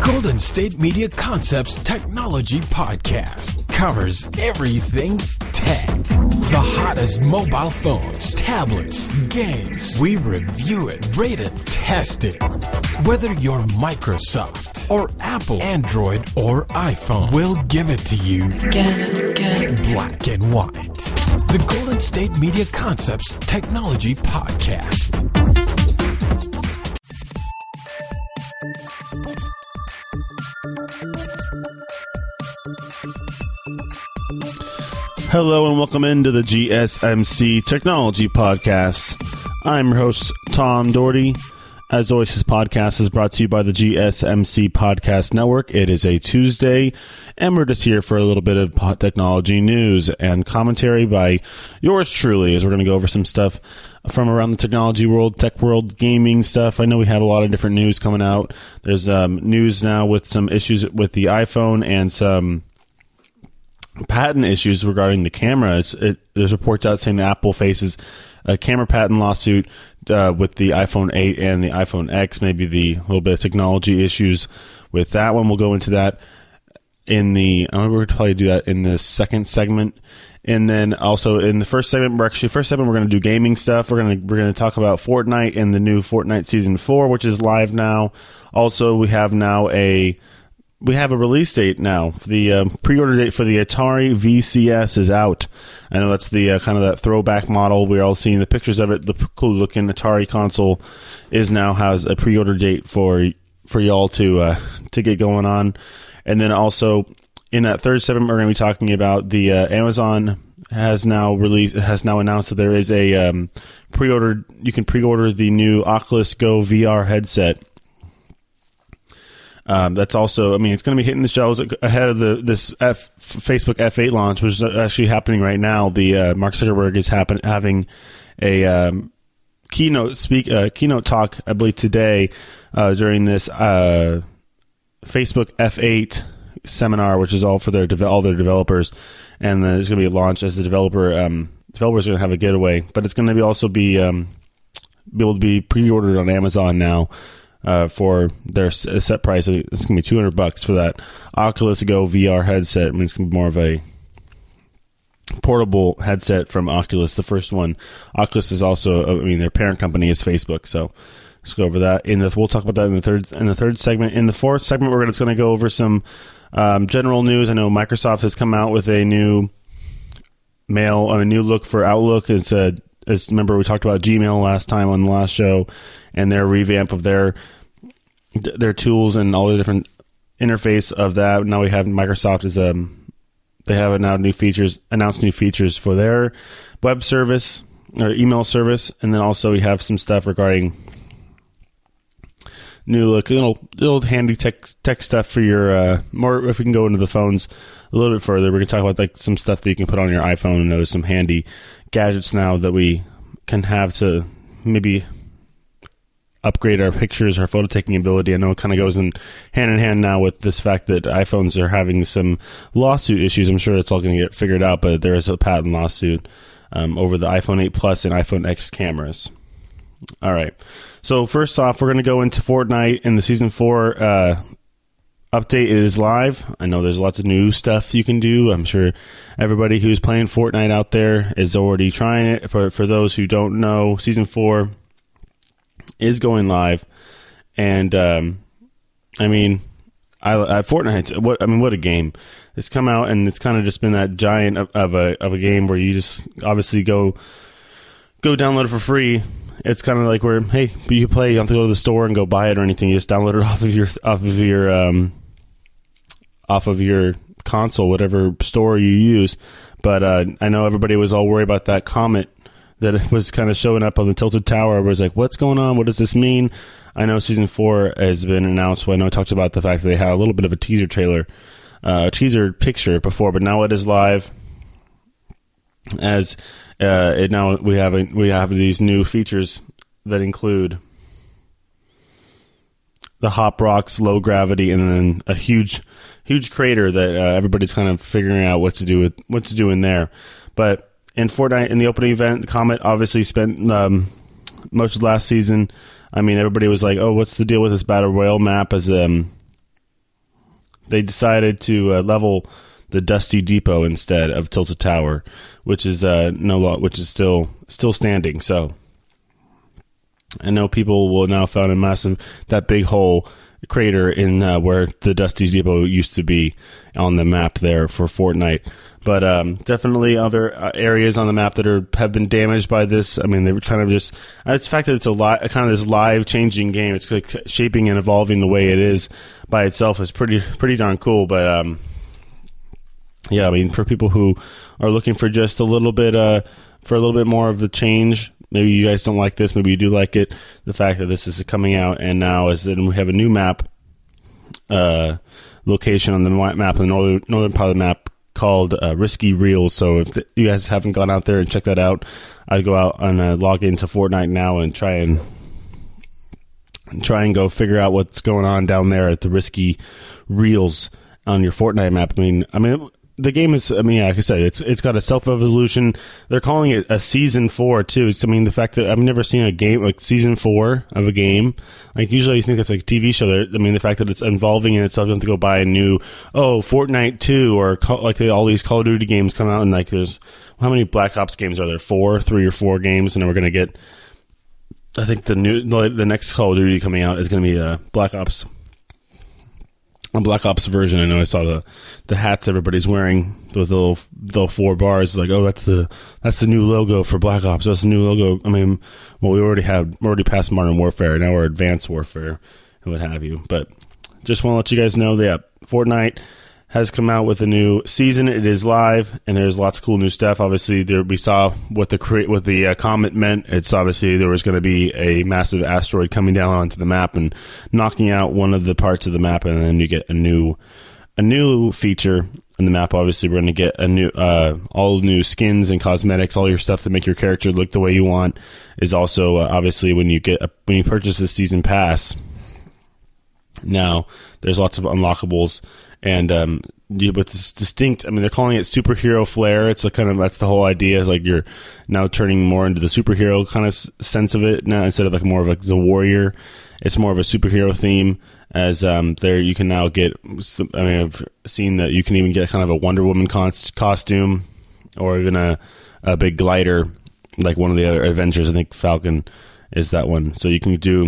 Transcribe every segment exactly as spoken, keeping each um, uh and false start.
Golden State Media Concepts Technology Podcast covers everything tech. The hottest mobile phones, tablets, games. We review it, rate it, test it. Whether you're Microsoft or Apple, Android or iPhone, we'll give it to you again, again, black and white. The Golden State Media Concepts Technology Podcast. Hello and welcome into the G S M C Technology Podcast. I'm your host, Tom Doherty. As always, this podcast is brought to you by the G S M C Podcast Network. It is a Tuesday, and we're just here for a little bit of technology news and commentary by yours truly, as we're going to go over some stuff from around the technology world, tech world, gaming stuff. I know we have a lot of different news coming out. There's um, news now with some issues with the iPhone and some patent issues regarding the cameras. It, there's reports out saying that Apple faces a camera patent lawsuit uh, with the iPhone eight and the iPhone X, maybe the little bit of technology issues with that one. We'll go into that in the, I we're going to probably do that in the second segment. And then also in the first segment, we're actually, first segment, we're going to do gaming stuff. We're going to, we're going to talk about Fortnite and the new Fortnite Season four, which is live now. Also, we have now a, We have a release date now. The um, pre-order date for the Atari V C S is out. I know that's the uh, kind of that throwback model. We're all seeing the pictures of it. The cool-looking Atari console is now has a pre-order date for for y'all to uh, to get going on. And then also in that third segment, we're going to be talking about the uh, Amazon has now released has now announced that there is a um, pre-order. You can pre-order the new Oculus Go V R headset. Um, that's also, I mean, it's going to be hitting the shelves ahead of the this F, Facebook F eight launch, which is actually happening right now. The uh, Mark Zuckerberg is happen, having a um, keynote speak uh, keynote talk, I believe, today uh, during this uh, Facebook F eight seminar, which is all for their de- all their developers, and then there's going to be a launch as the developer um, developers are going to have a getaway, but it's going to be also be um, be able to be pre-ordered on Amazon now. Uh, for their set price. It's going to be two hundred bucks for that Oculus Go V R headset. I mean, it's going to be more of a portable headset from Oculus, the first one. Oculus is also, I mean, their parent company is Facebook, so let's go over that. In the, we'll talk about that in the third in the third segment. In the fourth segment, we're just going to go over some um, general news. I know Microsoft has come out with a new mail, a new look for Outlook. It's a As remember, we talked about Gmail last time on the last show, and their revamp of their their tools and all the different interface of that. Now we have Microsoft is um they have now new features, announced new features for their web service or email service, and then also we have some stuff regarding new like little little handy tech tech stuff for your uh, more. If we can go into the phones a little bit further, we're gonna talk about like some stuff that you can put on your iPhone, and there's some handy gadgets now that we can have to maybe upgrade our pictures, our photo taking ability. I know it kind of goes in hand in hand now with this fact that iPhones are having some lawsuit issues. I'm sure it's all going to get figured out, but there is a patent lawsuit um, over the iPhone eight Plus and iPhone X cameras. All right. So first off, we're going to go into Fortnite and the Season four uh, update. It is live. I know there's lots of new stuff you can do. I'm sure everybody who's playing Fortnite out there is already trying it. For, for those who don't know, Season four is going live. And, um, I mean, I, I Fortnite, what, I mean, what a game. It's come out, and it's kind of just been that giant of, of a of a game where you just obviously go go download it for free. It's kind of like where, hey, you can play. You don't have to go to the store and go buy it or anything. You just download it off of your off of your um, off of your console, whatever store you use. But uh, I know everybody was all worried about that comet that was kind of showing up on the Tilted Tower. It was like, what's going on? What does this mean? I know Season four has been announced. Well, I know I talked about the fact that they had a little bit of a teaser trailer, uh, a teaser picture before, but now it is live. As uh, it now we have a, we have these new features that include the hop rocks, low gravity, and then a huge huge crater that uh, everybody's kind of figuring out what to do with what to do in there. But in Fortnite, in the opening event, the Comet obviously spent um, most of last season. I mean, everybody was like, "Oh, what's the deal with this Battle Royale map?" As um, they decided to uh, level the Dusty Depot instead of Tilted Tower, which is uh, no law, which is still still standing. So I know people will now found a massive that big hole crater in uh, where the Dusty Depot used to be on the map there for Fortnite. But um, definitely other uh, areas on the map that are have been damaged by this. I mean, they were kind of just uh, it's the fact that it's a li- kind of this live changing game. It's like shaping and evolving the way it is by itself is pretty pretty darn cool. But um, yeah, I mean, for people who are looking for just a little bit uh, for a little bit more of the change. Maybe you guys don't like this. Maybe you do like it. The fact that this is coming out and now is that we have a new map uh, location on the map, the northern, northern part of the map called uh, Risky Reels. So if the, you guys haven't gone out there and checked that out, I'd go out and uh, log into Fortnite now and try and, and try and go figure out what's going on down there at the Risky Reels on your Fortnite map. I mean, I mean. The game is, I mean, like I said, it's it's got a self-evolution. They're calling it a season four, too. It's, I mean, the fact that I've never seen a game, like season four of a game. Like, usually you think it's like a T V show. I mean, the fact that it's evolving in itself, you don't have to go buy a new, oh, Fortnite two, or call, like all these Call of Duty games come out, and like there's, how many Black Ops games are there? Four, three or four games, and then we're going to get, I think the new, the next Call of Duty coming out is going to be uh, Black Ops. A Black Ops version. I know I saw the, the hats everybody's wearing with the little, the little four bars. Like, oh, that's the that's the new logo for Black Ops. That's the new logo. I mean, well, we already have we're already past Modern Warfare. Now we're Advanced Warfare and what have you. But just want to let you guys know that yeah, Fortnite has come out with a new season. It is live, and there's lots of cool new stuff. Obviously, there we saw what the cre- what the uh, comet meant. It's obviously there was going to be a massive asteroid coming down onto the map and knocking out one of the parts of the map, and then you get a new a new feature in the map. Obviously, we're going to get a new uh, all new skins and cosmetics, all your stuff to make your character look the way you want. Is also uh, obviously when you get a, when you purchase the season pass. Now there's lots of unlockables. And um, you, but this distinct, I mean, they're calling it superhero flair. It's a kind of, that's the whole idea, is like you're now turning more into the superhero kind of sense of it now, instead of like more of like the warrior. It's more of a superhero theme, as um, there you can now get, I mean, I've seen that you can even get kind of a Wonder Woman const- costume, or even a, a big glider, like one of the other Avengers. I think Falcon is that one. So you can do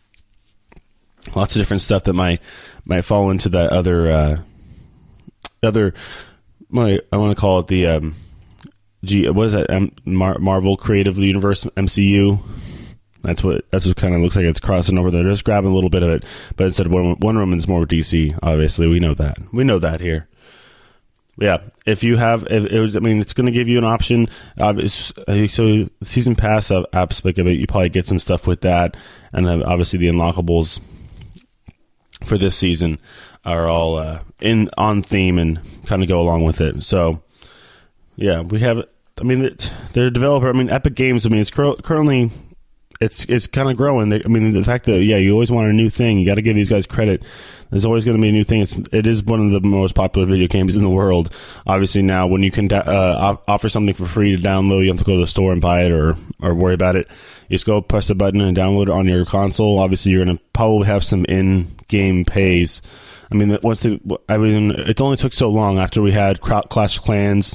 lots of different stuff that might might fall into that other uh, other. I want to call it the um, G. What is that? M- Mar- Marvel Creative Universe M C U. That's what that's what kind of looks like it's crossing over there. Just grabbing a little bit of it, but instead of Wonder Woman, it's more D C. Obviously, we know that. We know that here. Yeah, if you have, if it was, I mean, it's going to give you an option. Uh, so season pass aspect of it, you probably get some stuff with that, and then obviously the unlockables for this season are all uh, in on theme and kind of go along with it. So yeah, we have. I mean, they're a developer. I mean, Epic Games. I mean, it's cur- currently. It's it's kind of growing. They, I mean, the fact that, yeah, you always want a new thing. You got to give these guys credit. There's always going to be a new thing. It's, it is one of the most popular video games in the world. Obviously, now when you can da- uh, offer something for free to download, you don't have to go to the store and buy it or, or worry about it. You just go press the button and download it on your console. Obviously, you're going to probably have some in-game pays. I mean, once the, I mean, it only took so long after we had Clash of Clans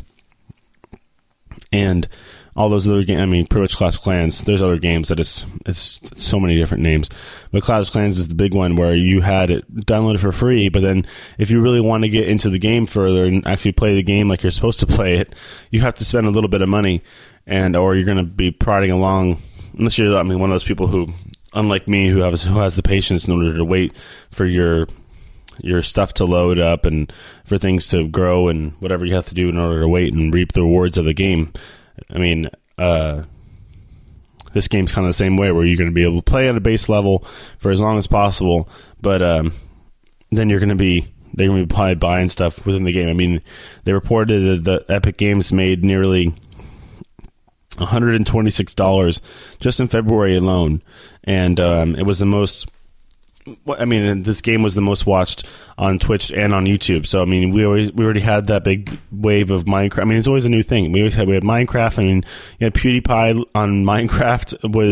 and all those other games. I mean, pretty much Clash of Clans. There's other games that it's it's so many different names, but Clash of Clans is the big one where you had it downloaded for free. But then, if you really want to get into the game further and actually play the game like you're supposed to play it, you have to spend a little bit of money, and or you're going to be prodding along. Unless you're, I mean, one of those people who, unlike me, who has who has the patience in order to wait for your your stuff to load up and for things to grow and whatever you have to do in order to wait and reap the rewards of the game. I mean, uh, this game's kind of the same way, where you're going to be able to play at a base level for as long as possible, but um, then you're going to be they're going to be probably buying stuff within the game. I mean, they reported that the Epic Games made nearly one hundred twenty-six dollars just in February alone, and um, it was the most. I mean, this game was the most watched on Twitch and on YouTube. So, I mean, we always we already had that big wave of Minecraft. I mean, it's always a new thing. We always had we had Minecraft. I mean, you had PewDiePie on Minecraft with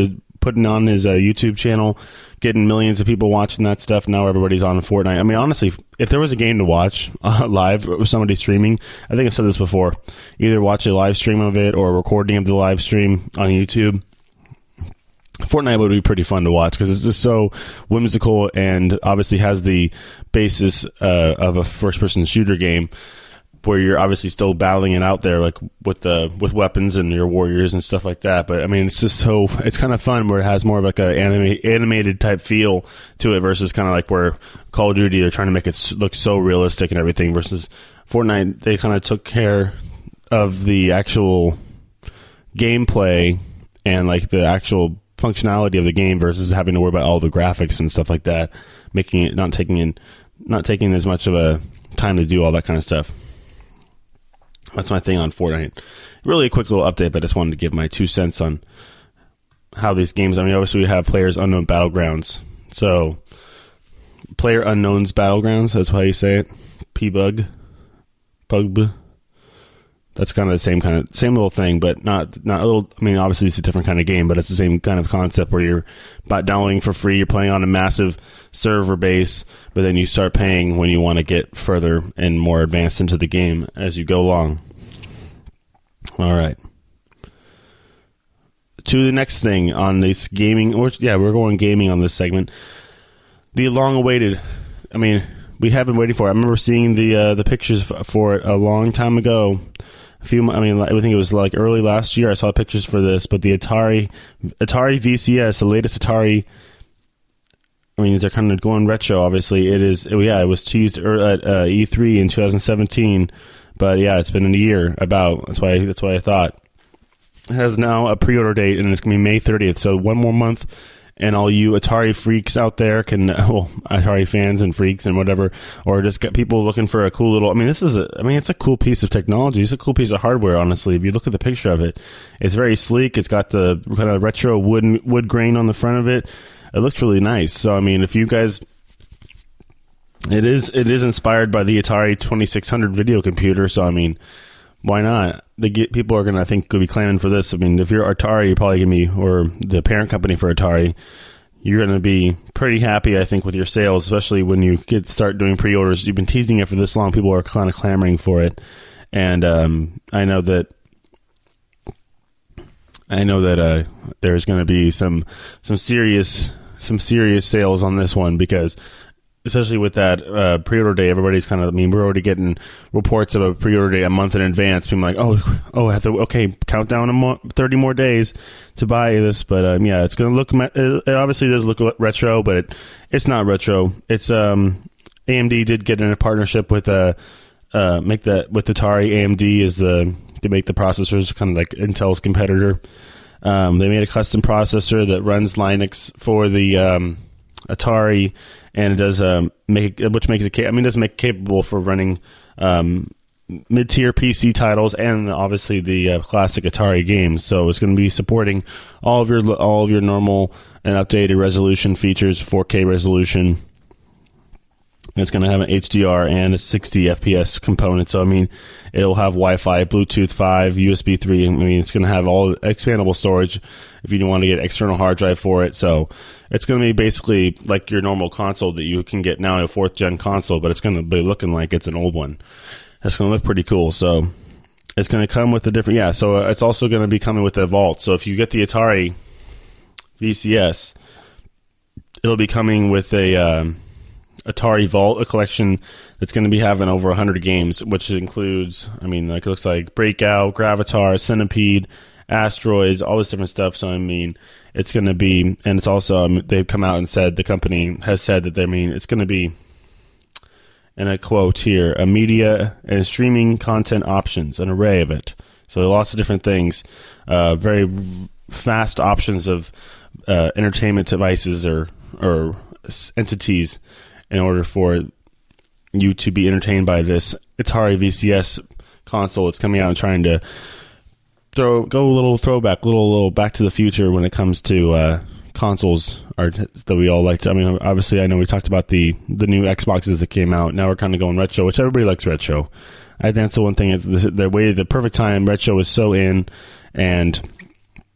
putting on his uh, YouTube channel, getting millions of people watching that stuff. Now everybody's on Fortnite. I mean, honestly, if there was a game to watch uh, live with somebody streaming, I think I've said this before, either watch a live stream of it or a recording of the live stream on YouTube. Fortnite would be pretty fun to watch because it's just so whimsical and obviously has the basis uh, of a first-person shooter game, where you're obviously still battling it out there, like with the with weapons and your warriors and stuff like that. But I mean, it's just so it's kind of fun where it has more of like a anime, animated type feel to it versus kind of like where Call of Duty they're trying to make it look so realistic and everything. Versus Fortnite, they kind of took care of the actual gameplay and like the actual functionality of the game versus having to worry about all the graphics and stuff like that, making it not taking in not taking as much of a time to do all that kind of stuff. That's my thing on Fortnite. Really a quick little update, but I just wanted to give my two cents on how these games, I mean, obviously we have Players Unknown Battlegrounds. So, Player Unknown's Battlegrounds, that's how you say it. P-Bug. Pug. That's kind of the same kind of, same little thing, but not, not a little, I mean, obviously it's a different kind of game, but it's the same kind of concept where you're about downloading for free, you're playing on a massive server base, but then you start paying when you want to get further and more advanced into the game as you go along. All right. To the next thing on this gaming, or yeah, we're going gaming on this segment. The long-awaited, I mean, we have been waiting for it. I remember seeing the uh, the pictures for it a long time ago. A few, I mean, I think it was like early last year. I saw pictures for this, but the Atari, Atari V C S, the latest Atari. I mean, they're kind of going retro. Obviously, it is. It, yeah, it was teased at uh, E three in twenty seventeen, but yeah, it's been a year about. That's why. That's why I thought it has now a pre-order date, and it's gonna be May thirtieth. So one more month. And all you Atari freaks out there can, well, Atari fans and freaks and whatever, or just get people looking for a cool little, I mean, this is a, I mean, it's a cool piece of technology. It's a cool piece of hardware, honestly. If you look at the picture of it, it's very sleek. It's got the kind of retro wood, wood grain on the front of it. It looks really nice. So, I mean, if you guys, it is, it is inspired by the Atari twenty-six hundred video computer. So, I mean, why not? They get, people are going to, I think, could be claiming for this. I mean, if you're Atari, you're probably going to be, or the parent company for Atari, you're going to be pretty happy, I think, with your sales, especially when you get start doing pre-orders. You've been teasing it for this long. People are kind of clamoring for it. And um, I know that I know that uh, there's going to be some some serious some serious sales on this one because especially with that uh, pre-order day, everybody's kind of, I mean, we're already getting reports of a pre-order day a month in advance. People like, oh, oh, I have to, okay, count down a mo- thirty more days to buy this. But um, yeah, it's going to look, it obviously does look retro, but it, it's not retro. It's, um, A M D did get in a partnership with, uh, uh, make that, with Atari. A M D is the, they make the processors, kind of like Intel's competitor. Um, they made a custom processor that runs Linux for the, um, Atari, and it does um, make it, which makes it. I mean, it does make it capable for running um, mid-tier P C titles and obviously the uh, classic Atari games. So it's going to be supporting all of your all of your normal and updated resolution features, four K resolution. It's going to have an H D R and a sixty F P S component. So, I mean, it'll have Wi-Fi, Bluetooth five, U S B three. I mean, it's going to have all expandable storage if you don't want to get external hard drive for it. So, it's going to be basically like your normal console that you can get now, a fourth-gen console, but it's going to be looking like it's an old one. It's going to look pretty cool. So, it's going to come with a different... Yeah, so it's also going to be coming with a Vault. So, if you get the Atari V C S, it'll be coming with a... Um, Atari Vault, a collection that's going to be having over one hundred games, which includes, I mean, like it looks like Breakout, Gravatar, Centipede, Asteroids, all this different stuff. So, I mean, it's going to be, and it's also, um, they've come out and said, the company has said that they I mean, it's going to be, and I quote here, a media and streaming content options, an array of it. So, lots of different things, uh, very fast options of uh, entertainment devices or or entities in order for you to be entertained by this Atari V C S console. It's coming out and trying to throw go a little throwback, little little Back to the Future when it comes to uh, consoles are, that we all like to. I mean, obviously, I know we talked about the the new Xboxes that came out. Now we're kind of going retro, which everybody likes retro. I think that's the one thing. Is the, the way the perfect time retro is so in, and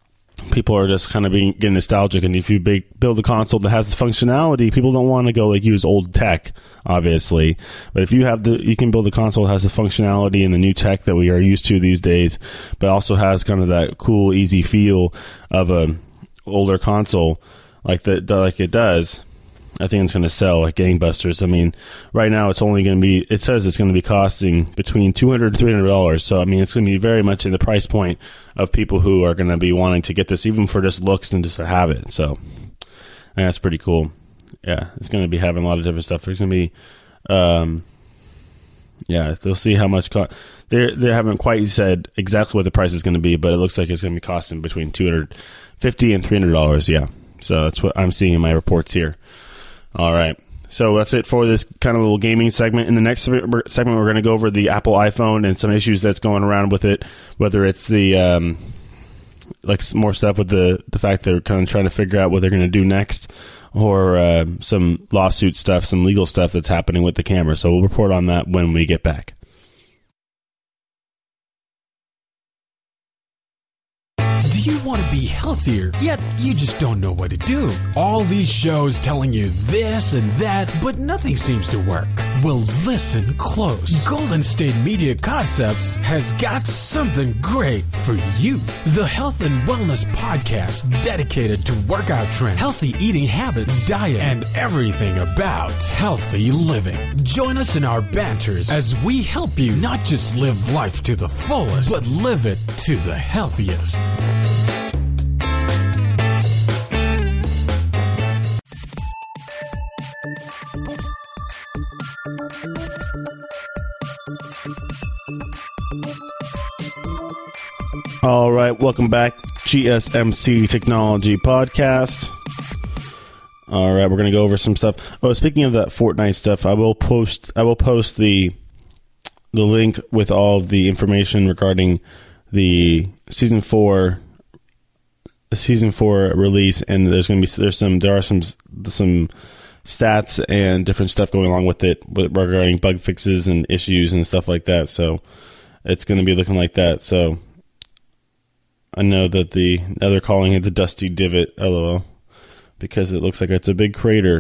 people are just kind of being getting nostalgic. And if you big, build a console that has the functionality, people don't want to go like use old tech, obviously. But if you have the, you can build a console that has the functionality and the new tech that we are used to these days, but also has kind of that cool, easy feel of a older console like that, like it does. I think it's going to sell like gangbusters. I mean, right now it's only going to be, it says it's going to be costing between two hundred dollars and three hundred dollars. So, I mean, it's going to be very much in the price point of people who are going to be wanting to get this, even for just looks and just to have it. So, that's pretty cool. Yeah, it's going to be having a lot of different stuff. There's going to be, um, yeah, they'll see how much, co- they they haven't quite said exactly what the price is going to be, but it looks like it's going to be costing between two hundred fifty dollars and three hundred dollars. Yeah, so that's what I'm seeing in my reports here. All right. So that's it for this kind of little gaming segment. In the next segment, we're going to go over the Apple iPhone and some issues that's going around with it, whether it's the, um, like more stuff with the, the fact they're kind of trying to figure out what they're going to do next, or uh, some lawsuit stuff, some legal stuff that's happening with the camera. So we'll report on that when we get back. Do you want to be healthier, yet you just don't know what to do? All these shows telling you this and that, but nothing seems to work. Well, listen close. Golden State Media Concepts has got something great for you. The Health and Wellness Podcast, dedicated to workout trends, healthy eating habits, diet, and everything about healthy living. Join us in our banters as we help you not just live life to the fullest, but live it to the healthiest. All right, welcome back, G S M C Technology Podcast. All right, we're going to go over some stuff. Oh, speaking of that Fortnite stuff, I will post I will post the the link with all of the information regarding the season four the season four release, and there's going to be there's some there are some some stats and different stuff going along with it regarding bug fixes and issues and stuff like that. So it's going to be looking like that. So I know that the now they're calling it the Dusty Divot, lol, because it looks like it's a big crater.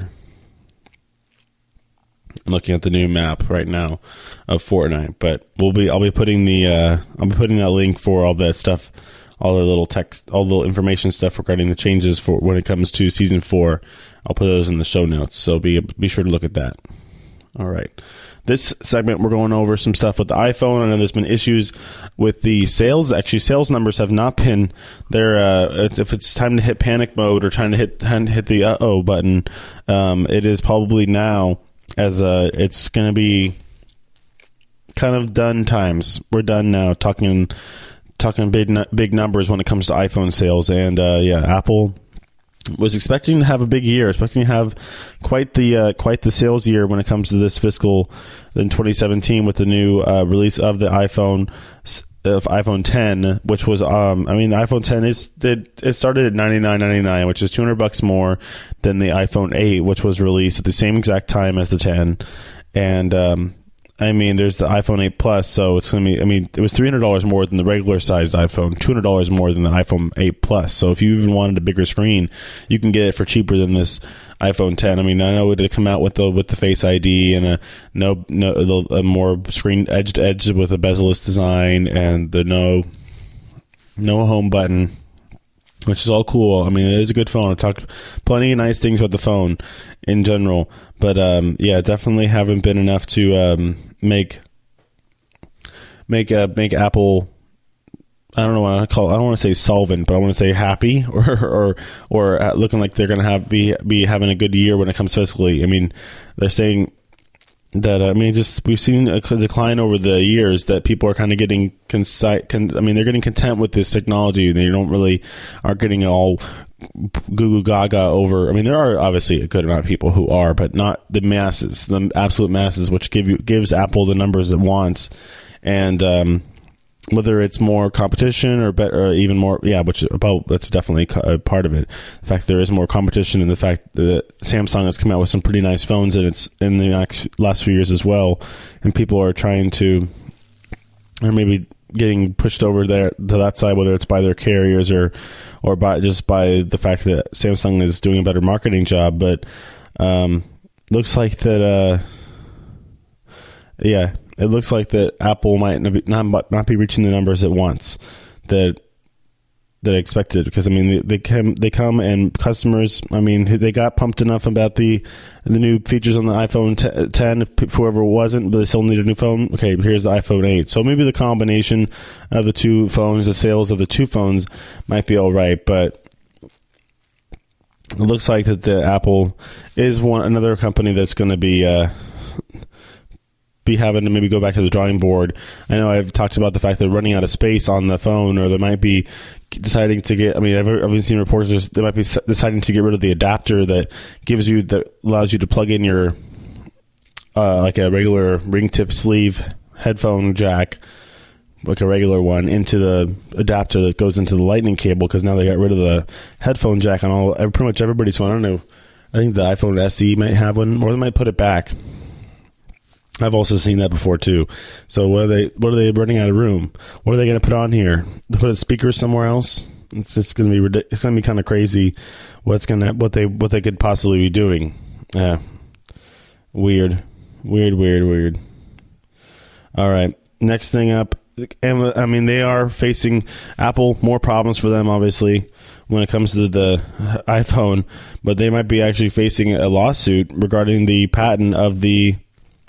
I'm looking at the new map right now of Fortnite, but we'll be I'll be putting the uh, I'll be putting that link for all that stuff, all the little text, all the little information stuff regarding the changes for when it comes to season four. I'll put those in the show notes, so be be sure to look at that. All right. This segment, we're going over some stuff with the iPhone. I know there's been issues with the sales. Actually, sales numbers have not been there. Uh, if it's time to hit panic mode or trying to hit hit the uh-oh button, um, it is probably now, as uh, it's going to be kind of done times. We're done now talking talking big big numbers when it comes to iPhone sales. And, uh, yeah, Apple was expecting to have a big year, expecting to have quite the uh, quite the sales year when it comes to this fiscal in twenty seventeen with the new uh, release of the iPhone of iPhone ten, which was um I mean the iPhone ten is it, it started at ninety-nine ninety-nine, which is two hundred bucks more than the iPhone eight, which was released at the same exact time as the ten. And um I mean, there's the iPhone eight Plus, so it's going to be, I mean, it was three hundred dollars more than the regular sized iPhone, two hundred dollars more than the iPhone eight Plus. So if you even wanted a bigger screen, you can get it for cheaper than this iPhone ten. I mean, I know it did come out with the with the Face I D and a no no a more screen edge to edge with a bezel-less design and the no no home button, which is all cool. I mean, it is a good phone. I've talked plenty of nice things about the phone in general. But, um, yeah, definitely haven't been enough to um, make make uh, make Apple, I don't know what I call it. I don't want to say solvent, but I want to say happy or or or looking like they're going to have be be having a good year when it comes fiscally. I mean, they're saying that, I mean, just we've seen a decline over the years that people are kind of getting consi- con- I mean, they're getting content with this technology. They don't really are getting it all goo goo gaga over. I mean, there are obviously a good amount of people who are, but not the masses, the absolute masses, which give you gives Apple the numbers it wants. And um, whether it's more competition or better, or even more, yeah, which about that's definitely a part of it. The fact there is more competition, and the fact that Samsung has come out with some pretty nice phones, and it's in the next, last few years as well, and people are trying to, or maybe getting pushed over there to that side, whether it's by their carriers or or by just by the fact that Samsung is doing a better marketing job. But um, looks like that. Uh, yeah, it looks like that Apple might not not be reaching the numbers at once that. that I expected, because I mean they, they come they come and customers, I mean they got pumped enough about the the new features on the iPhone ten, if whoever wasn't, but they still need a new phone. Okay, here's the iPhone eight. So maybe the combination of the two phones, the sales of the two phones might be all right, but it looks like that the Apple is one another company that's going to be uh, be having to maybe go back to the drawing board. I know I've talked about the fact they're running out of space on the phone, or they might be deciding to get, I mean, I've, I've seen reports just, they might be deciding to get rid of the adapter that gives you, that allows you to plug in your, uh, like a regular ring tip sleeve headphone jack, like a regular one, into the adapter that goes into the lightning cable, because now they got rid of the headphone jack on all, pretty much everybody's phone. I don't know. I think the iPhone S E might have one, or they might put it back. I've also seen that before too. So what are they? What are they running out of room? What are they going to put on here? Put a speaker somewhere else? It's just going to be ridiculous. It's going to be kind of crazy. What's going to what they what they could possibly be doing? Yeah, weird, weird, weird, weird. All right, next thing up. I mean, they are facing Apple more problems for them, obviously, when it comes to the iPhone. But they might be actually facing a lawsuit regarding the patent of the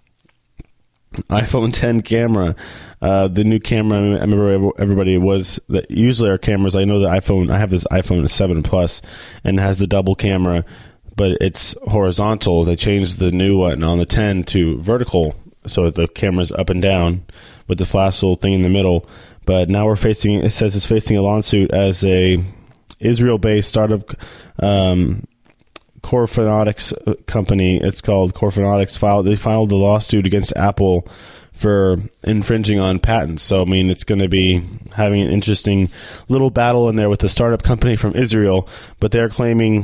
iPhone ten camera. Uh, the new camera, I remember everybody was that usually our cameras, I know the iPhone, I have this iPhone seven Plus and it has the double camera, but it's horizontal. They changed the new one on the ten to vertical, so the camera's up and down with the flash little thing in the middle. But now we're facing, it says it's facing a lawsuit as a Israel-based startup um Corphonetics company. It's called Corphonetics. Filed they filed the lawsuit against Apple for infringing on patents. So I mean, it's going to be having an interesting little battle in there with the startup company from Israel. But they're claiming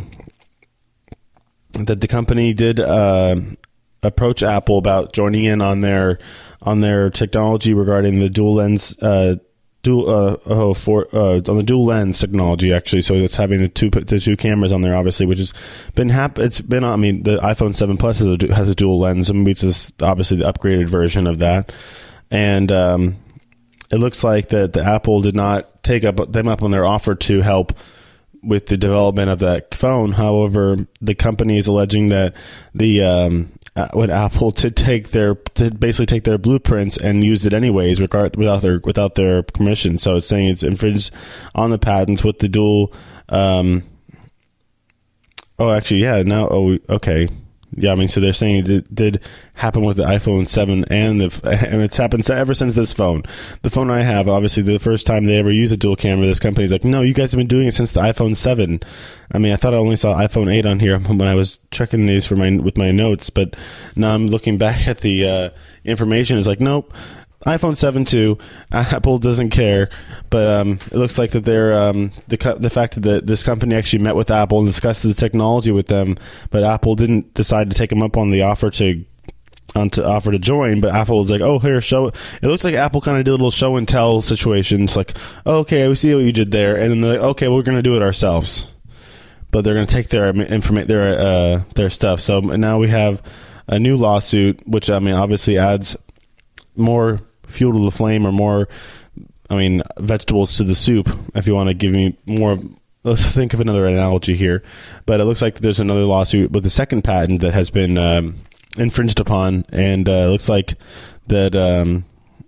that the company did uh, approach Apple about joining in on their on their technology regarding the dual lens. Uh, Dual uh, oh for uh, on the dual lens technology, actually. So it's having the two the two cameras on there, obviously, which has been hap- It's been I mean, the iPhone seven Plus has a, has a dual lens, and it's just obviously the upgraded version of that. And um, it looks like that the Apple did not take up them up on their offer to help with the development of that phone. However, the company is alleging that the um, when Apple to take their to basically take their blueprints and use it anyways, regard without their without their permission. So it's saying it's infringed on the patents with the dual. Um, oh, actually, yeah. Now, oh, okay. Yeah, I mean, so they're saying it did, did happen with the iPhone seven, and the and it's happened ever since this phone. The phone I have, obviously, the first time they ever used a dual camera, this company's like, no, you guys have been doing it since the iPhone seven. I mean, I thought I only saw iPhone eight on here when I was checking these for my with my notes, but now I'm looking back at the uh, information. It's like, nope. iPhone seven too. Apple doesn't care, but um, it looks like that they're um, the the fact that this company actually met with Apple and discussed the technology with them, but Apple didn't decide to take them up on the offer to on to offer to join. But Apple was like, "Oh, here, show." It looks like Apple kind of did a little show and tell situation. It's like, oh, "Okay, we see what you did there," and then they're like, "Okay, we're going to do it ourselves," but they're going to take their informa- their uh, their stuff. So now we have a new lawsuit, which I mean, obviously adds more fuel to the flame, or more, I mean, vegetables to the soup, if you want to give me more. Let's think of another analogy here. But it looks like there's another lawsuit with the second patent that has been um, infringed upon, and uh, it looks like that um,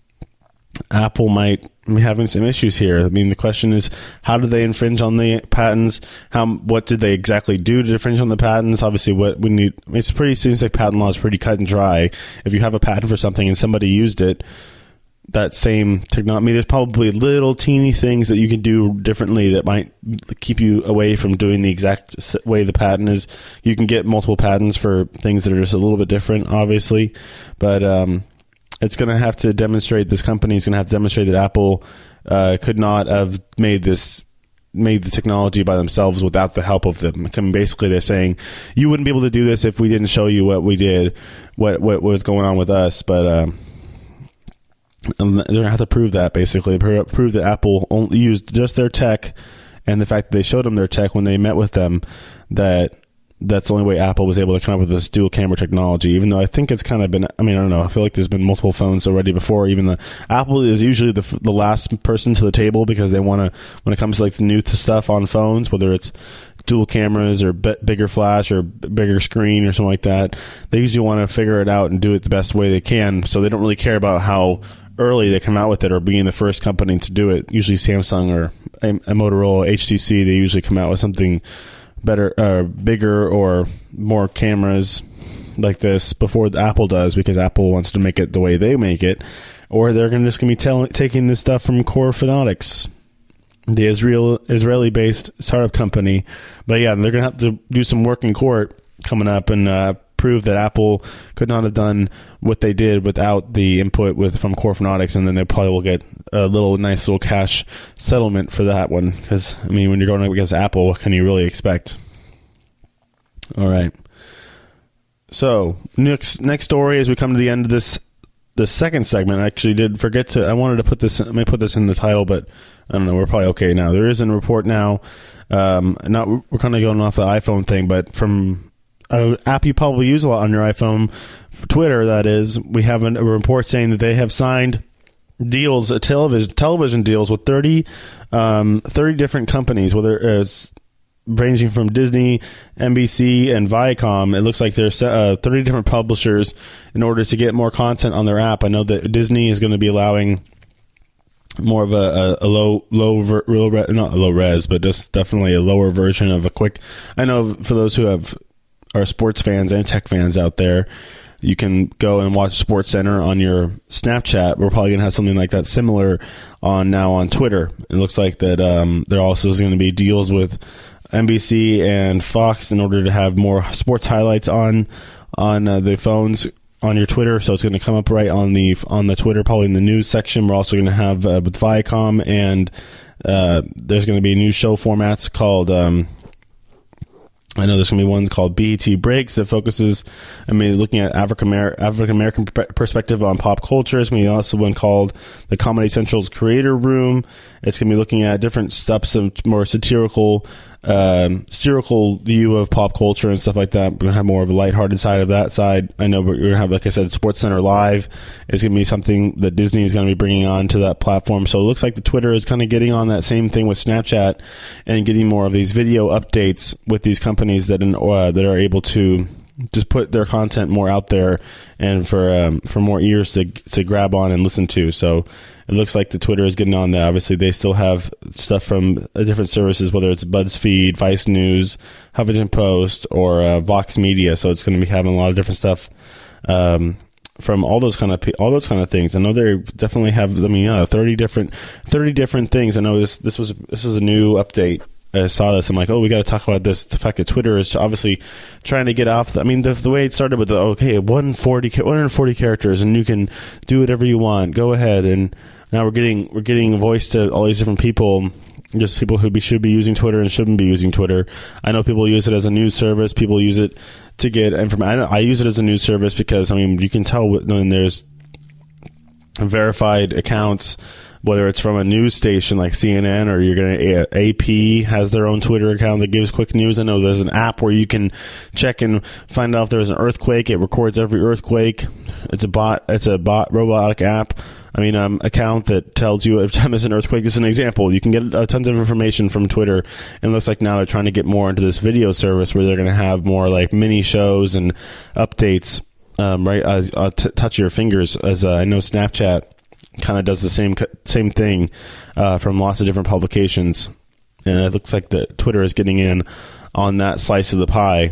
Apple might be having some issues here. I mean, the question is, how did they infringe on the patents? How what did they exactly do to infringe on the patents? Obviously, what we need, I mean, it's pretty seems like patent law is pretty cut and dry. If you have a patent for something and somebody used it, that same technology, I mean, there's probably little teeny things that you can do differently that might keep you away from doing the exact way the patent is. You can get multiple patents for things that are just a little bit different, obviously, but um, it's going to have to demonstrate, this company is going to have to demonstrate that Apple uh, could not have made this made the technology by themselves without the help of them. I mean, basically, they're saying, you wouldn't be able to do this if we didn't show you what we did, what what was going on with us, but um, And they're going to have to prove that, basically. Prove that Apple only used just their tech, and the fact that they showed them their tech when they met with them, that that's the only way Apple was able to come up with this dual camera technology, even though I think it's kind of been, I mean, I don't know, I feel like there's been multiple phones already before. Even the Apple is usually the the last person to the table, because they want to, when it comes to like the new stuff on phones, whether it's dual cameras or b- bigger flash or b- bigger screen or something like that, they usually want to figure it out and do it the best way they can. So they don't really care about how early they come out with it or being the first company to do it. Usually Samsung or a, a Motorola, H T C, they usually come out with something better, uh, bigger or more cameras like this before Apple does, because Apple wants to make it the way they make it, or they're gonna just going to be tell- taking this stuff from Core Photonics, the Israel Israeli-based startup company. But yeah, they're going to have to do some work in court coming up and uh, prove that Apple could not have done what they did without the input with from Core Photonics, and then they probably will get a little nice little cash settlement for that one. Because I mean, when you're going up against Apple, what can you really expect? All right. So next next story, as we come to the end of this the second segment, I actually did forget to. I wanted to put this. I may put this in the title, but I don't know. We're probably okay now. There is a report now. Um, not we're kind of going off the iPhone thing, but from an app you probably use a lot on your iPhone, Twitter, that is. We have a report saying that they have signed deals, uh, television television deals with thirty, um, thirty different companies, whether it's ranging from Disney, N B C, and Viacom. It looks like there's uh, thirty different publishers in order to get more content on their app. I know that Disney is going to be allowing more of a, a, a low, low, ver, low, not a low res, but just definitely a lower version of a quick. I know for those who have are sports fans and tech fans out there, you can go and watch SportsCenter on your Snapchat. We're probably going to have something like that similar on now on Twitter. It looks like that um, there also is going to be deals with N B C and Fox in order to have more sports highlights on on uh, the phones on your Twitter. So it's going to come up right on the on the Twitter, probably in the news section. We're also going to have uh, with Viacom, and uh, there's going to be new show formats called. Um, I know there's going to be one called B E T Breaks that focuses, I mean, looking at African American perspective on pop culture. There's going to be also one called the Comedy Central's Creator Room. It's going to be looking at different steps of more satirical, um, satirical view of pop culture and stuff like that. We're going to have more of a lighthearted side of that side. I know we're going to have, like I said, SportsCenter Live is going to be something that Disney is going to be bringing on to that platform. So it looks like the Twitter is kind of getting on that same thing with Snapchat and getting more of these video updates with these companies that in, uh, that are able to just put their content more out there and for um, for more ears to to grab on and listen to. So it looks like the Twitter is getting on there. Obviously, they still have stuff from different services, whether it's BuzzFeed, Vice News, Huffington Post, or uh, Vox Media. So it's going to be having a lot of different stuff um, from all those kind of all those kind of things. I know they definitely have. I mean, yeah, thirty different thirty different things. I know this this was this was a new update. I saw this. I'm like, oh, we got to talk about this. The fact that Twitter is obviously trying to get off. The, I mean, the, the way it started with the, okay, one hundred forty, one hundred forty characters, and you can do whatever you want. Go ahead. And now we're getting we're getting a voice to all these different people, just people who be, should be using Twitter and shouldn't be using Twitter. I know people use it as a news service. People use it to get information. I, I use it as a news service because, I mean, you can tell when there's verified accounts, whether it's from a news station like C N N or you're going to A P has their own Twitter account that gives quick news. I know there's an app where you can check and find out if there's an earthquake. It records every earthquake. It's a bot. It's a bot robotic app. I mean, um, account that tells you every time there's an earthquake. This is an example. You can get uh, tons of information from Twitter. And it looks like now they're trying to get more into this video service where they're going to have more like mini shows and updates. Um, right, as uh, t- touch your fingers. As uh, I know, Snapchat kind of does the same same thing uh, from lots of different publications, and it looks like that Twitter is getting in on that slice of the pie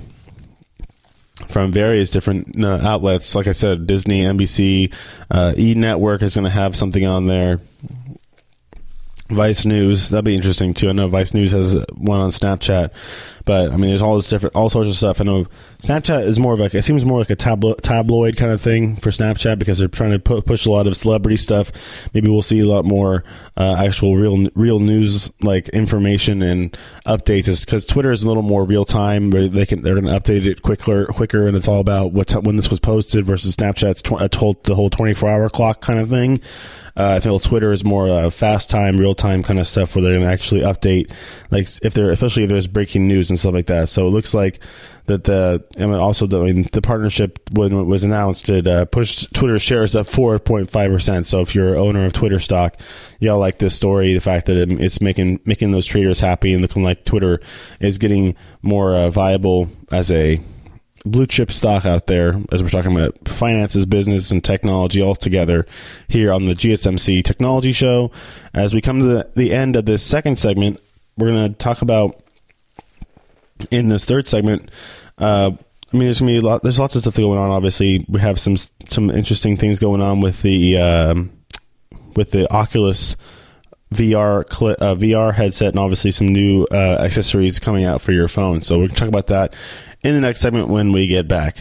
from various different uh, outlets. Like I said, Disney, N B C, uh, E! Network is going to have something on there. Vice News, that'd be interesting too. I know Vice News has one on Snapchat, But I mean, there's all this different, all sorts of stuff. I know Snapchat is more of like, it seems more like a tablo- tabloid kind of thing for Snapchat because they're trying to pu- push a lot of celebrity stuff. Maybe we'll see a lot more uh, actual real real news like information and updates, because Twitter is a little more real time. Where they can they're going to update it quicker, quicker, and it's all about what t- when this was posted versus Snapchat's tw- uh, told the whole twenty-four hour clock kind of thing. Uh, I feel Twitter is more uh, fast time, real time kind of stuff where they're going to actually update, like if they're, especially if there's breaking news and stuff like that. So it looks like that the, I mean, also the, I mean, the partnership when it was announced, it uh, pushed Twitter shares up four point five percent. So if you're an owner of Twitter stock, y'all like this story, the fact that it, it's making making those traders happy and looking like Twitter is getting more uh, viable as a blue chip stock out there, as we're talking about finances, business, and technology all together here on the G S M C Technology Show. As we come to the, the end of this second segment, we're going to talk about, in this third segment, uh, I mean, there's gonna be a lot, there's lots of stuff going on. Obviously, we have some some interesting things going on with the um, with the Oculus V R cl- uh, V R headset, and obviously some new uh, accessories coming out for your phone. So we're going to talk about that in the next segment when we get back.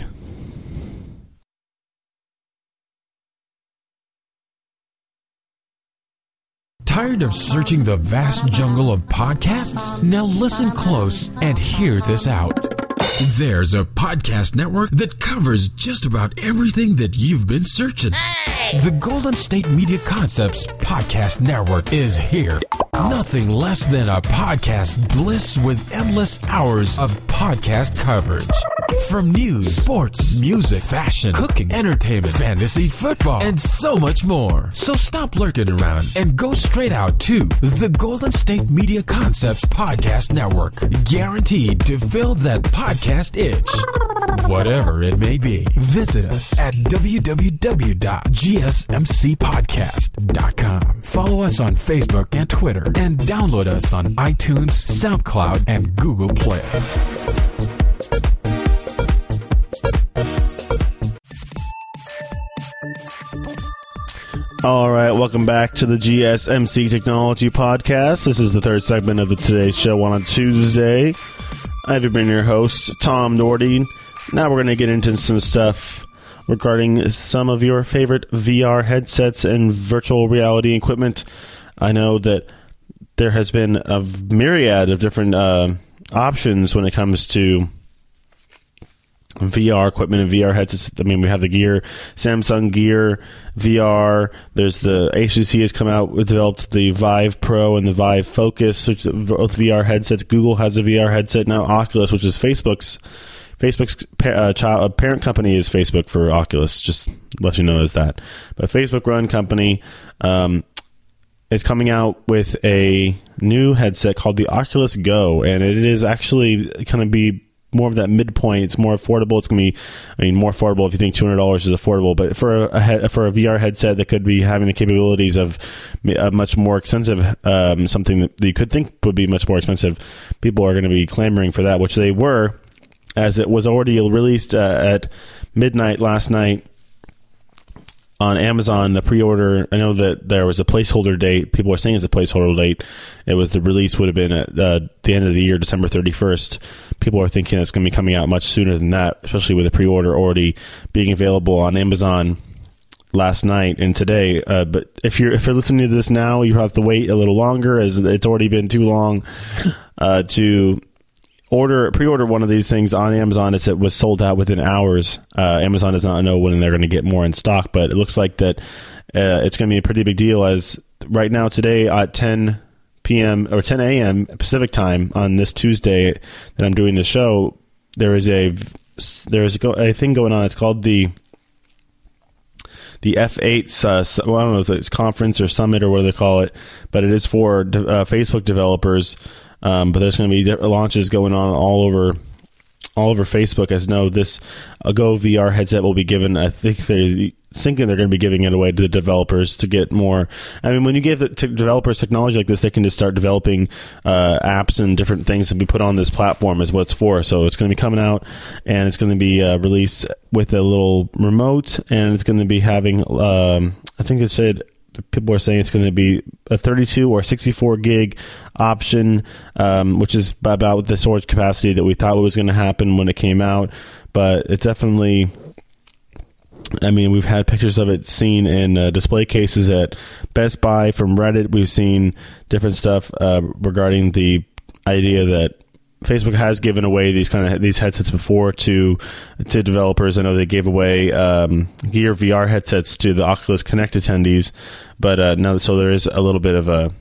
Tired of searching the vast jungle of podcasts? Now listen close and hear this out. There's a podcast network that covers just about everything that you've been searching. Hey! The Golden State Media Concepts Podcast Network is here. Nothing less than a podcast bliss with endless hours of podcast coverage. From news, sports, music, fashion, cooking, entertainment, fantasy, football, and so much more. So stop lurking around and go straight out to the Golden State Media Concepts Podcast Network. Guaranteed to fill that podcast itch. Whatever it may be. Visit us at w w w dot g s m c podcast dot com. Follow us on Facebook and Twitter, and download us on iTunes, SoundCloud, and Google Play. All right, welcome back to the G S M C Technology Podcast. This is the third segment of the today's show on a Tuesday. I've been your host, Tom Doherty. Now we're going to get into some stuff regarding some of your favorite V R headsets and virtual reality equipment. I know that there has been a myriad of different uh, options when it comes to V R equipment and V R headsets. I mean, we have the Gear, Samsung Gear V R. There's the H T C has come out, developed the Vive Pro and the Vive Focus, which are both V R headsets. Google has a V R headset now. Oculus, which is Facebook's Facebook's uh, child, parent company, is Facebook for Oculus. Just let you know as that. But Facebook run company um, is coming out with a new headset called the Oculus Go, and it is actually going to be more of that midpoint. It's more affordable. It's going to be, I mean, more affordable if you think two hundred dollars is affordable. But for a, a head, for a V R headset that could be having the capabilities of a much more expensive, um, something that you could think would be much more expensive, people are going to be clamoring for that, which they were, as it was already released uh, at midnight last night on Amazon. The pre-order, I know that there was a placeholder date. People are saying it's a placeholder date. It was, the release would have been at uh, the end of the year, December thirty-first. People are thinking it's going to be coming out much sooner than that, especially with the pre-order already being available on Amazon last night and today. Uh, but if you're if you're listening to this now, you have to wait a little longer, as it's already been too long uh, to order pre-order one of these things on Amazon. As it was sold out within hours. Uh, Amazon does not know when they're going to get more in stock, but it looks like that uh, it's going to be a pretty big deal, as right now today at ten p.m. or ten a.m. Pacific time on this Tuesday that I'm doing the show, there is a there is a, a thing going on. It's called the the F eight, uh, well, I don't know if it's conference or summit or what they call it, but it is for uh, Facebook developers. Um, but there's going to be launches going on all over all over Facebook. As you know, this a Go V R headset will be given. I think they're thinking they're going to be giving it away to the developers to get more. I mean, when you give the to developers technology like this, they can just start developing uh, apps and different things to be put on this platform, is what it's for. So it's going to be coming out, and it's going to be uh, released with a little remote, and it's going to be having, um, I think it said, people are saying it's going to be a thirty-two or sixty-four gig option, um, which is about the storage capacity that we thought was going to happen when it came out. But it definitely, I mean, we've had pictures of it seen in uh, display cases at Best Buy. From Reddit, we've seen different stuff uh, regarding the idea that Facebook has given away these kind of these headsets before to to developers. I know they gave away um, Gear V R headsets to the Oculus Connect attendees, but uh, now so there is a little bit of a,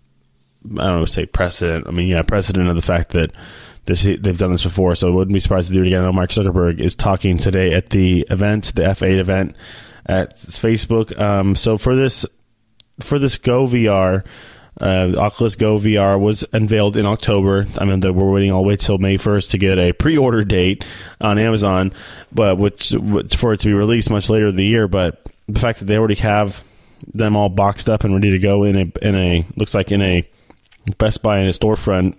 I don't know, say precedent. I mean, yeah, precedent of the fact that this, they've done this before. So I wouldn't be surprised to do it again. I know Mark Zuckerberg is talking today at the event, the F eight event at Facebook. Um, so for this for this Go V R. Uh, Oculus Go V R was unveiled in October. I mean, we're waiting all the way till May first to get a pre-order date on Amazon, but which, which for it to be released much later in the year. But the fact that they already have them all boxed up and ready to go in a in a looks like in a Best Buy in a storefront,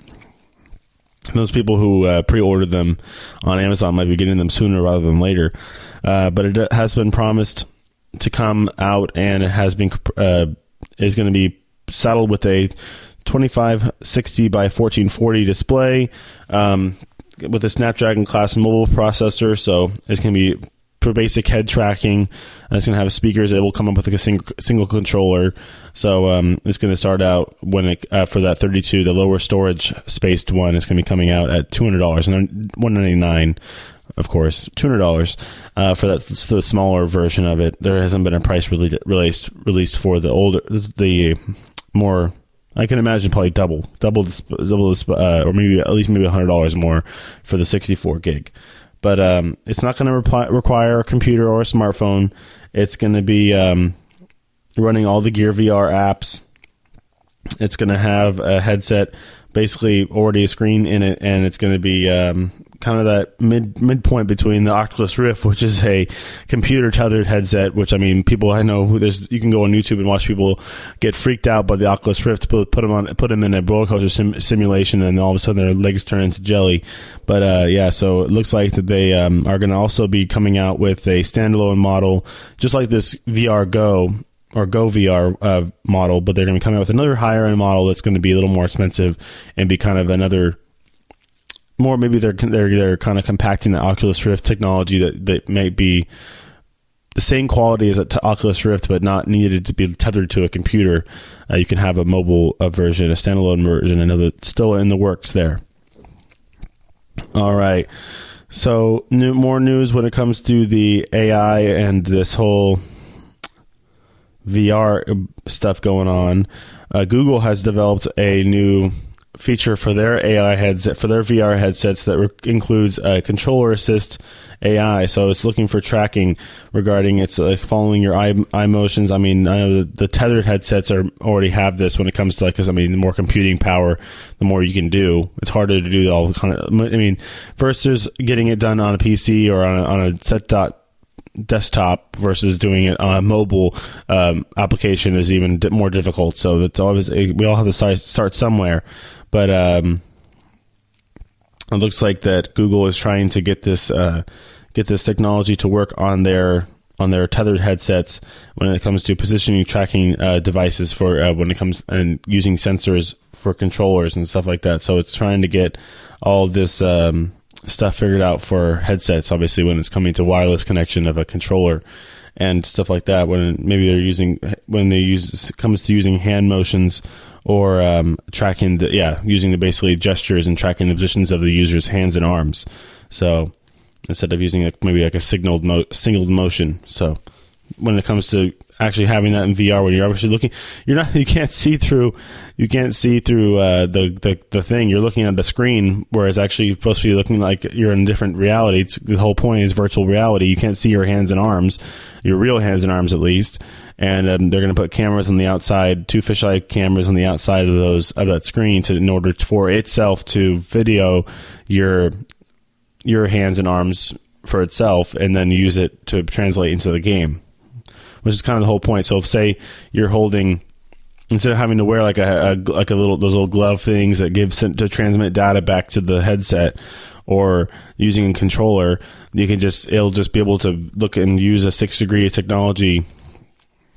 those people who uh, pre-ordered them on Amazon might be getting them sooner rather than later. Uh, but it has been promised to come out, and it has been uh, is going to be saddled with a twenty-five sixty by fourteen forty display um, with a Snapdragon class mobile processor. So it's going to be for basic head tracking. It's going to have speakers. It will come up with like a single, single controller. So um, it's going to start out when it uh, for that thirty-two, the lower storage spaced one is going to be coming out at two hundred dollars and one ninety-nine. Of course, two hundred dollars uh, for that. It's the smaller version of it. There hasn't been a price rele- released released for the older, the more. I can imagine probably double, double, this, double this, uh, or maybe at least maybe a hundred dollars more for the sixty-four gig. But um, it's not going to repli- require a computer or a smartphone. It's going to be um, running all the Gear V R apps. It's going to have a headset, basically already a screen in it, and it's going to be um, kind of that mid midpoint between the Oculus Rift, which is a computer tethered headset. Which, I mean, people I know who there's you can go on YouTube and watch people get freaked out by the Oculus Rift, put put them on put them in a roller coaster sim- simulation, and all of a sudden their legs turn into jelly. But uh, yeah, so it looks like that they um, are going to also be coming out with a standalone model, just like this V R Go. Or Go V R uh, model, but they're going to be coming out with another higher end model that's going to be a little more expensive and be kind of another more. Maybe they're they're they're kind of compacting the Oculus Rift technology that that may be the same quality as the Oculus Rift, but not needed to be tethered to a computer. Uh, you can have a mobile uh, version, a standalone version. I know that's still in the works there. All right, so new, more news when it comes to the A I and this whole V R stuff going on. Uh, Google has developed a new feature for their A I headset, for their V R headsets that re- includes a controller assist A I. So it's looking for tracking regarding it's uh, following your eye, eye motions. I mean, I know the, the tethered headsets are already have this when it comes to like, because I mean, the more computing power, the more you can do. It's harder to do all the kind of. I mean, first there's getting it done on a P C or on a, on a set dot. desktop versus doing it on a mobile um, application is even di- more difficult. So that's always we all have to start, start somewhere. But um, it looks like that Google is trying to get this uh, get this technology to work on their on their tethered headsets when it comes to positioning tracking uh, devices for uh, when it comes and using sensors for controllers and stuff like that. So it's trying to get all this. Um, stuff figured out for headsets, obviously when it's coming to wireless connection of a controller and stuff like that, when maybe they're using when they use comes to using hand motions or um, tracking the yeah using the basically gestures and tracking the positions of the user's hands and arms. So instead of using like maybe like a signaled mo- signaled motion. So when it comes to actually having that in V R, when you're actually looking, you're not, you can't see through, you can't see through uh, the, the the thing. You're looking at the screen, whereas actually you're supposed to be looking like you're in a different reality. It's, the whole point is virtual reality. You can't see your hands and arms, your real hands and arms at least. And um, they're going to put cameras on the outside, two fisheye cameras on the outside of those of that screen, to in order to, for itself to video your your hands and arms for itself, and then use it to translate into the game. Which is kind of the whole point. So if, say, you're holding, instead of having to wear like a, a like a little those little glove things that give to transmit data back to the headset, or using a controller, you can just it'll just be able to look and use a six degree technology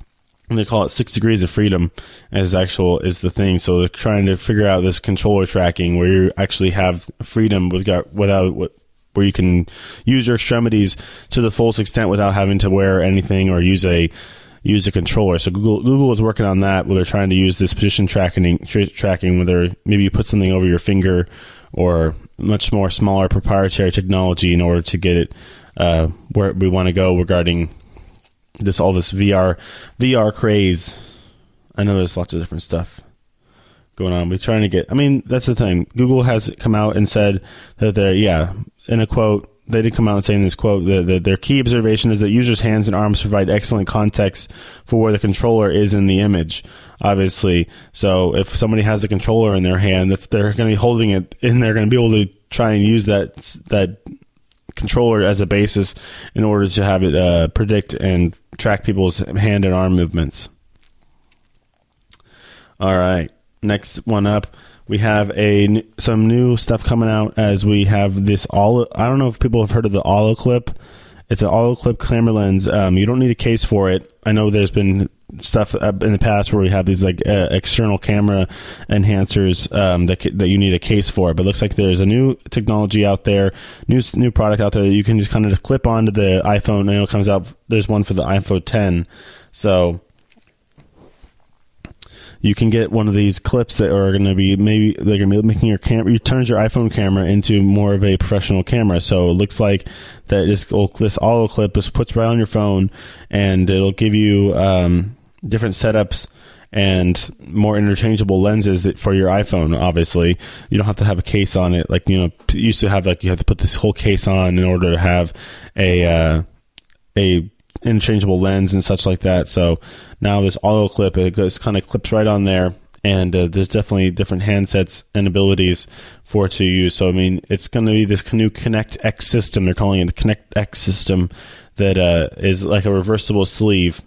and they call it six degrees of freedom as actual is the thing. So they're trying to figure out this controller tracking where you actually have freedom with without where you can use your extremities to the fullest extent without having to wear anything or use a use a controller. So Google Google is working on that where they're trying to use this position tracking tra- tracking where maybe you put something over your finger or much more smaller proprietary technology in order to get it uh, where we want to go regarding this all this V R V R craze. I know there's lots of different stuff going on. We're trying to get. I mean, that's the thing. Google has come out and said that they're yeah in a quote. They did come out and say in this quote that, that their key observation is that users' hands and arms provide excellent context for where the controller is in the image. Obviously, so if somebody has the controller in their hand, that's they're going to be holding it, and they're going to be able to try and use that that controller as a basis in order to have it uh, predict and track people's hand and arm movements. All right, next one up. We have a some new stuff coming out as we have this all. I don't know if people have heard of the Olloclip. It's an Olloclip camera lens. Um, you don't need a case for it. I know there's been stuff in the past where we have these like uh, external camera enhancers um, that that you need a case for. But it looks like there's a new technology out there, new new product out there that you can just kind of clip onto the iPhone. I know it comes out. There's one for the iPhone ten, so you can get one of these clips that are going to be maybe they're going to be making your camera. You turns your iPhone camera into more of a professional camera. So it looks like that this this Olloclip is puts right on your phone, and it'll give you um, different setups and more interchangeable lenses that for your iPhone. Obviously, you don't have to have a case on it. Like you know, it used to have like you have to put this whole case on in order to have a uh, a interchangeable lens and such like that. So now this Olloclip, it goes kind of clips right on there, and uh, there's definitely different handsets and abilities for it to use. So I mean, it's going to be this new Connect X system. They're calling it the Connect X system that uh, is like a reversible sleeve.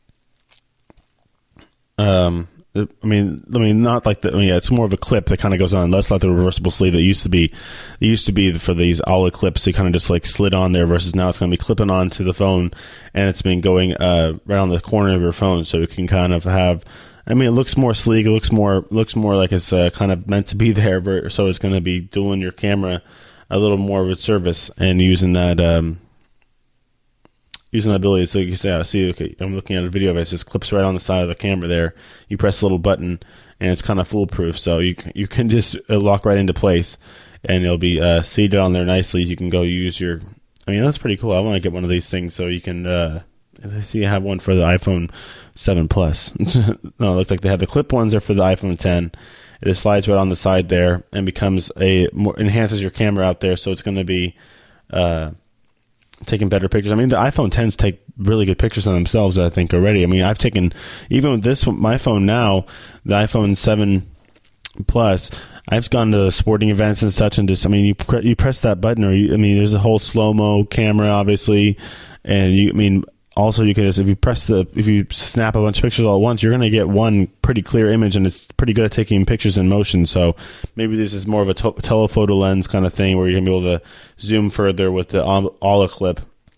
Um, I mean, I mean, not like the. I mean, yeah, it's more of a clip that kind of goes on, less like the reversible sleeve that used to be. It used to be for these Olloclips, it kind of just like slid on there. Versus now, it's going to be clipping onto the phone, and it's been going uh, right on the corner of your phone, so you can kind of have. I mean, it looks more sleek. It looks more looks more like it's uh, kind of meant to be there. So it's going to be doing your camera a little more of a service and using that. Um, Using that ability, so you can say, I see, okay, I'm looking at a video of it, it just clips right on the side of the camera there. You press a little button, and it's kind of foolproof, so you you can just lock right into place, and it'll be uh, seated on there nicely. You can go use your, I mean, that's pretty cool. I want to get one of these things so you can, uh, I see you have one for the iPhone seven Plus. No, it looks like they have the clip ones are for the iPhone ten. It just slides right on the side there and becomes a, more enhances your camera out there, so it's going to be, uh, taking better pictures. I mean, the iPhone tens take really good pictures on themselves, I think, already. I mean, I've taken, even with this, my phone now, the iPhone seven Plus, I've gone to sporting events and such, and just, I mean, you pre- you press that button, or you, I mean, there's a whole slow-mo camera, obviously, and you, I mean, also you can just, if you press the, if you snap a bunch of pictures all at once, you're going to get one pretty clear image, and it's pretty good at taking pictures in motion. So maybe this is more of a to- telephoto lens kind of thing where you're going to be able to zoom further with the Olloclip.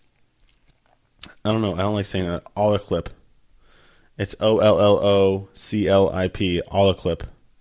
I don't know. I don't like saying that. Olloclip. It's O L L O C L I P. Olloclip.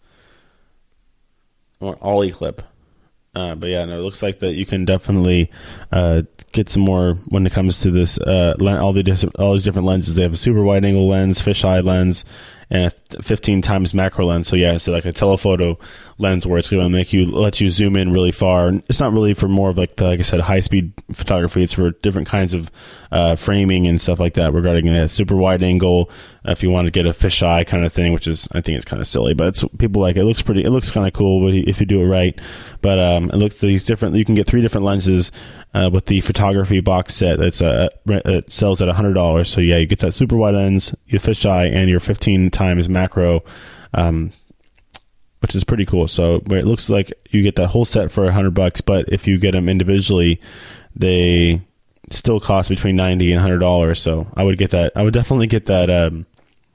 Or Olloclip. Uh, but yeah, no, it looks like that you can definitely uh, get some more when it comes to this. Uh, all the different, all these different lenses. They have a super wide angle lens, fisheye lens, and a fifteen times macro lens. So yeah, so like a telephoto lens where it's going to make you let you zoom in really far. It's not really for more of like the, like I said, high speed photography. It's for different kinds of uh, framing and stuff like that regarding a super wide angle. Uh, if you want to get a fisheye kind of thing, which is, I think it's kind of silly, but it's, people like it. It looks pretty. It looks kind of cool if you do it right. But um, it looks these different. You can get three different lenses uh, with the photography box set. That's uh, it sells at a hundred dollars. So yeah, you get that super wide lens, your fisheye, and your fifteen times macro, um, which is pretty cool. So it looks like you get that whole set for a hundred bucks. But if you get them individually, they still cost between ninety and hundred dollars. So I would get that. I would definitely get that. Um,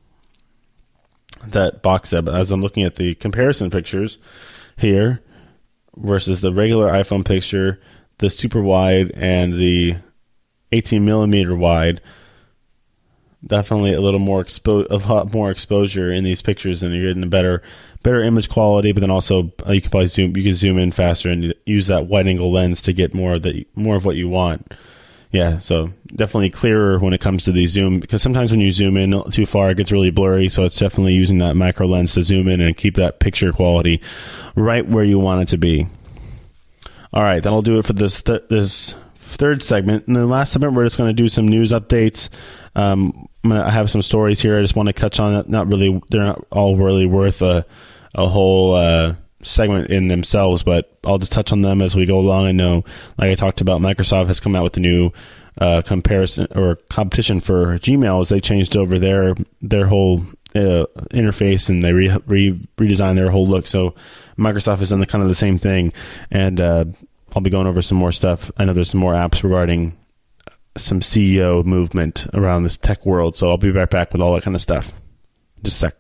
that box set. But as I'm looking at the comparison pictures here versus the regular iPhone picture, the super wide and the eighteen millimeter wide, definitely a little more expo- a lot more exposure in these pictures, and you're getting a better better image quality. But then also uh, you can probably zoom you can zoom in faster and use that wide angle lens to get more of the more of what you want. Yeah, so definitely clearer when it comes to the zoom, because sometimes when you zoom in too far, it gets really blurry. So it's definitely using that micro lens to zoom in and keep that picture quality right where you want it to be. All right, that'll do it for this th- this third segment. In the last segment, we're just going to do some news updates. Um, I'm gonna, I have some stories here I just want to touch on. Not really, they're not all really worth a a whole uh, segment in themselves, but I'll just touch on them as we go along. I know, like I talked about, Microsoft has come out with the new uh, comparison or competition for Gmail as they changed over their their whole uh, interface, and they re, re, redesigned their whole look. So Microsoft has done the kind of the same thing, and uh, I'll be going over some more stuff. I know there's some more apps regarding some C E O movement around this tech world, so I'll be right back with all that kind of stuff. Just a sec.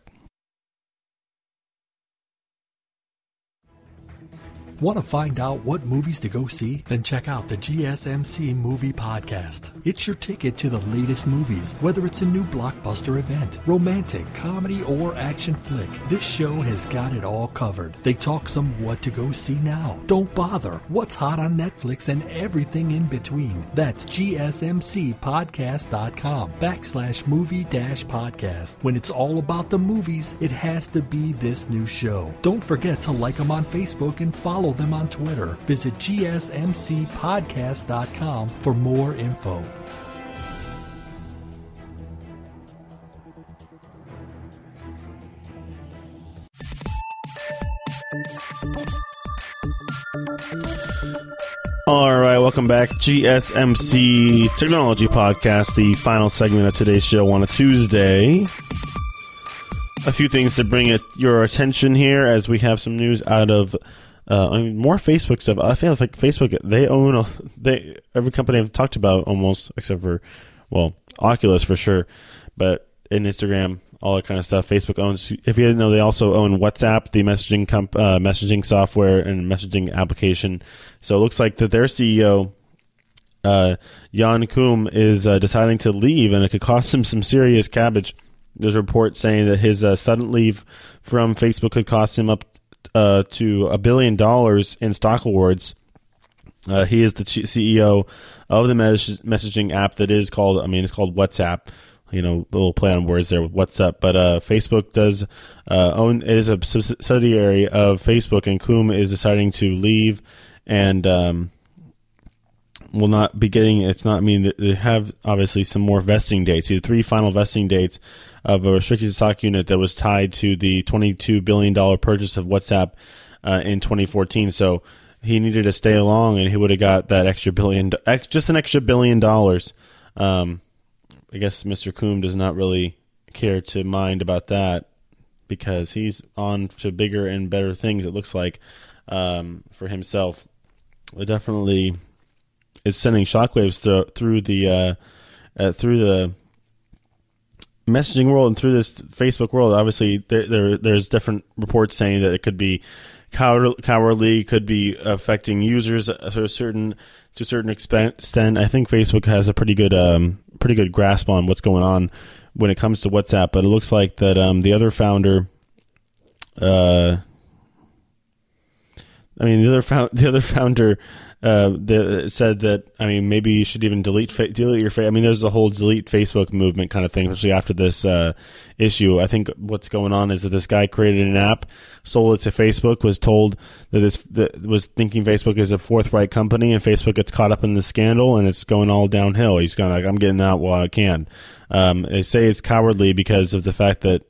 Want to find out what movies to go see? Then check out the G S M C Movie Podcast. It's your ticket to the latest movies, whether it's a new blockbuster event, romantic, comedy, or action flick. This show has got it all covered. They talk some what to go see now, don't bother, what's hot on Netflix, and everything in between. That's gsmcpodcast.com backslash movie dash podcast. When it's all about the movies, it has to be this new show. Don't forget to like them on Facebook and follow them on Twitter. Visit g s m c podcast dot com for more info. All right, welcome back. G S M C Technology Podcast, the final segment of today's show on a Tuesday. A few things to bring it your attention here as we have some news out of Uh, I mean, more Facebook stuff. I feel like Facebook, they own a, they every company I've talked about almost, except for, well, Oculus for sure, but in Instagram, all that kind of stuff. Facebook owns. If you didn't know, they also own WhatsApp, the messaging comp, uh, messaging software and messaging application. So it looks like that their C E O, uh, Jan Koum, is uh, deciding to leave, and it could cost him some serious cabbage. There's a report saying that his uh, sudden leave from Facebook could cost him up Uh, to a billion dollars in stock awards. Uh, he is the C E O of the mes- messaging app that is called, I mean, it's called WhatsApp. You know, a little play on words there with what's up. But uh, Facebook does uh, own, it is a subsidiary of Facebook, and Koum is deciding to leave and um, will not be getting, it's not, I mean, they have obviously some more vesting dates. These three final vesting dates of a restricted stock unit that was tied to the twenty-two billion dollars purchase of WhatsApp uh, in twenty fourteen. So he needed to stay along, and he would have got that extra billion, just an extra billion dollars. Um, I guess Mister Koum does not really care to mind about that because he's on to bigger and better things, it looks like, um, for himself. It definitely is sending shockwaves through, through the uh, uh, through the messaging world and through this Facebook world. Obviously, there, there there's different reports saying that it could be coward, cowardly, could be affecting users to a certain to a certain extent. I think Facebook has a pretty good um, pretty good grasp on what's going on when it comes to WhatsApp, but it looks like that um, the other founder, uh, I mean the other found, the other founder. Uh, the, said that, I mean, maybe you should even delete fa- delete your face. I mean, there's a whole delete Facebook movement kind of thing, especially after this uh, issue. I think what's going on is that this guy created an app, sold it to Facebook, was told that this that was thinking Facebook is a forthright company, and Facebook gets caught up in the scandal, and it's going all downhill. He's going like, I'm getting out while I can. Um, they say it's cowardly because of the fact that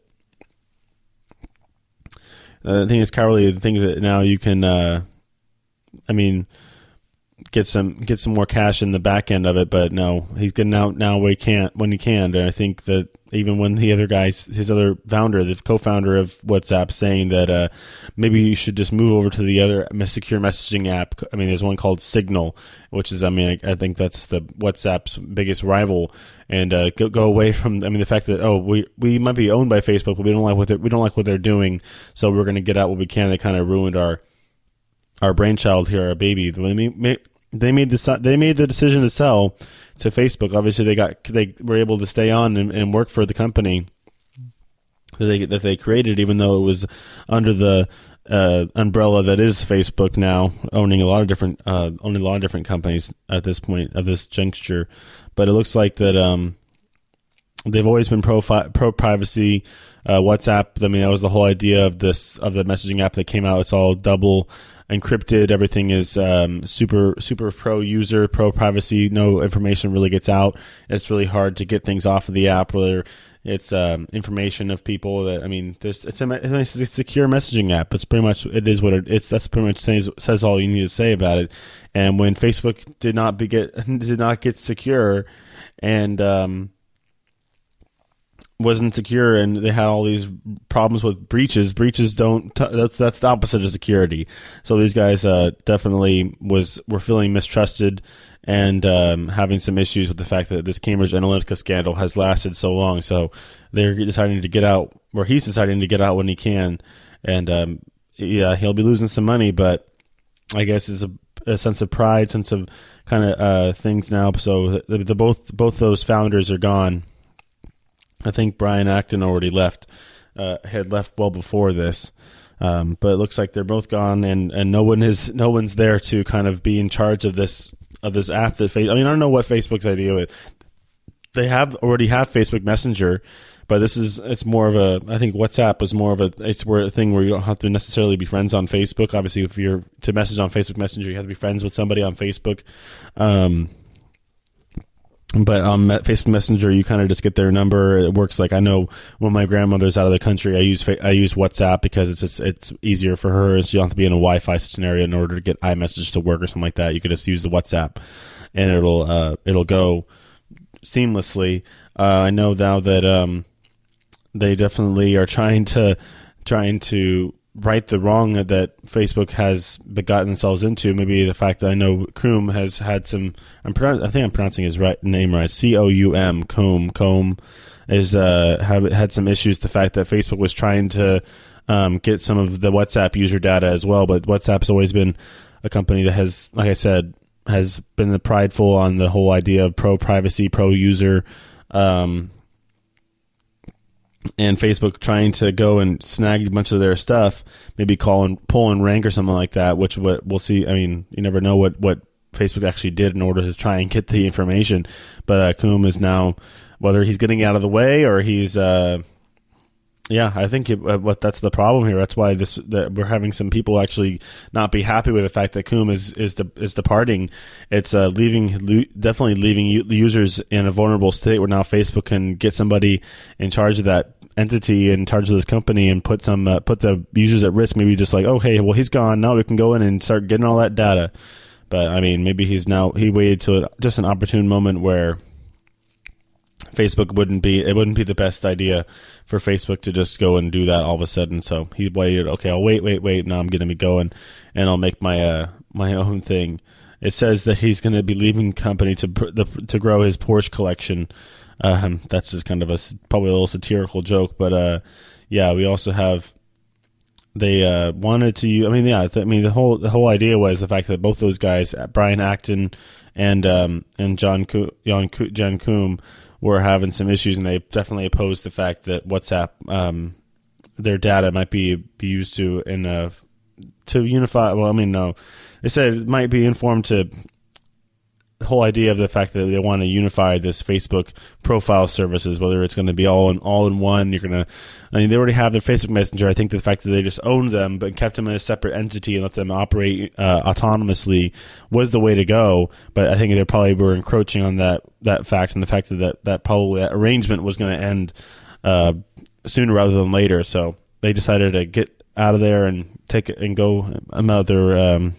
uh, I think it's cowardly to think that now you can, uh, I mean, get some get some more cash in the back end of it, but no, he's getting out now when he can't when he can. And I think that even when the other guys, his other founder, the co-founder of WhatsApp, saying that uh, maybe you should just move over to the other secure messaging app. I mean, there's one called Signal, which is, I mean, I, I think that's the WhatsApp's biggest rival, and uh, go, go away from. I mean, the fact that oh, we we might be owned by Facebook, but we don't like what they're, we don't like what they're doing, so we're going to get out what we can. They kind of ruined our our brainchild here, our baby. I mean, they made the they made the decision to sell to Facebook. Obviously, they got they were able to stay on and, and work for the company that they that they created, even though it was under the uh, umbrella that is Facebook now, owning a lot of different uh, owning a lot of different companies at this point at this juncture. But it looks like that um, they've always been pro pro privacy. Uh, WhatsApp. I mean, that was the whole idea of this of the messaging app that came out. It's all double encrypted. Everything is um, super super pro user, pro privacy. No information really gets out. It's really hard to get things off of the app, whether it's um, information of people that, I mean, there's it's a, it's a secure messaging app. It's pretty much, it is what it, it's, that's pretty much says, says all you need to say about it. And when Facebook did not be get, did not get secure and, um, wasn't secure, and they had all these problems with breaches. Breaches don't. T- that's that's the opposite of security. So these guys uh, definitely was were feeling mistrusted and um, having some issues with the fact that this Cambridge Analytica scandal has lasted so long. So they're deciding to get out, or he's deciding to get out when he can. And um, yeah, he'll be losing some money, but I guess it's a, a sense of pride, sense of kind of uh, things now. So the, the both both those founders are gone. I think Brian Acton already left, uh, had left well before this, um, but it looks like they're both gone, and, and no one is no one's there to kind of be in charge of this of this app. That face, I mean, I don't know what Facebook's idea is. They have already have Facebook Messenger, but this is it's more of a. I think WhatsApp was more of a. It's where a thing where you don't have to necessarily be friends on Facebook. Obviously, if you're to message on Facebook Messenger, you have to be friends with somebody on Facebook. Um, But on um, Facebook Messenger, you kind of just get their number. It works like, I know when my grandmother's out of the country, I use I use WhatsApp because it's just, it's easier for her. So you don't have to be in a Wi-Fi scenario in order to get iMessage to work or something like that. You could just use the WhatsApp, and it'll uh, it'll go seamlessly. Uh, I know now that um, they definitely are trying to trying to. right the wrong that Facebook has begotten themselves into. Maybe the fact that I know Coum has had some, I'm pronoun- I think I'm pronouncing his right name right, C O U M, Coum, Coum, is, uh, have, had some issues. The fact that Facebook was trying to um, get some of the WhatsApp user data as well, but WhatsApp's always been a company that has, like I said, has been the prideful on the whole idea of pro-privacy, pro-user, um, and Facebook trying to go and snag a bunch of their stuff, maybe call and pull and rank or something like that, which what we'll see. I mean, you never know what, what Facebook actually did in order to try and get the information. But uh, Coum is now, whether he's getting out of the way or he's, uh, yeah, I think it, uh, what that's the problem here. That's why this that we're having some people actually not be happy with the fact that Coum is is de- is departing. It's uh, leaving lo- definitely leaving u- users in a vulnerable state where now Facebook can get somebody in charge of that entity, in charge of this company, and put some uh, put the users at risk. Maybe just like, oh hey, well he's gone, now we can go in and start getting all that data. But I mean, maybe he's now he waited till just an opportune moment where Facebook wouldn't be it wouldn't be the best idea for Facebook to just go and do that all of a sudden. So he waited. Okay, I'll wait, wait, wait. Now I'm going to be going, and I'll make my uh, my own thing. It says that he's going to be leaving company to the, to grow his Porsche collection. Um, that's just kind of a probably a little satirical joke, but uh, yeah, we also have. They uh, wanted to. I mean, yeah. I mean, the whole the whole idea was the fact that both those guys, Brian Acton and um, and John Co- John Co- John Coum, were having some issues, and they definitely opposed the fact that WhatsApp, um, their data might be, be used to in a, to unify. Well, I mean, no, they said it might be informed to the whole idea of the fact that they want to unify this Facebook profile services, whether it's going to be all in all in one. You're gonna, I mean, they already have their Facebook Messenger. I think the fact that they just owned them but kept them in a separate entity and let them operate uh, autonomously was the way to go. But I think they probably were encroaching on that that fact, and the fact that that, that probably that arrangement was going to end uh, sooner rather than later. So they decided to get out of there and take it and go another. Um,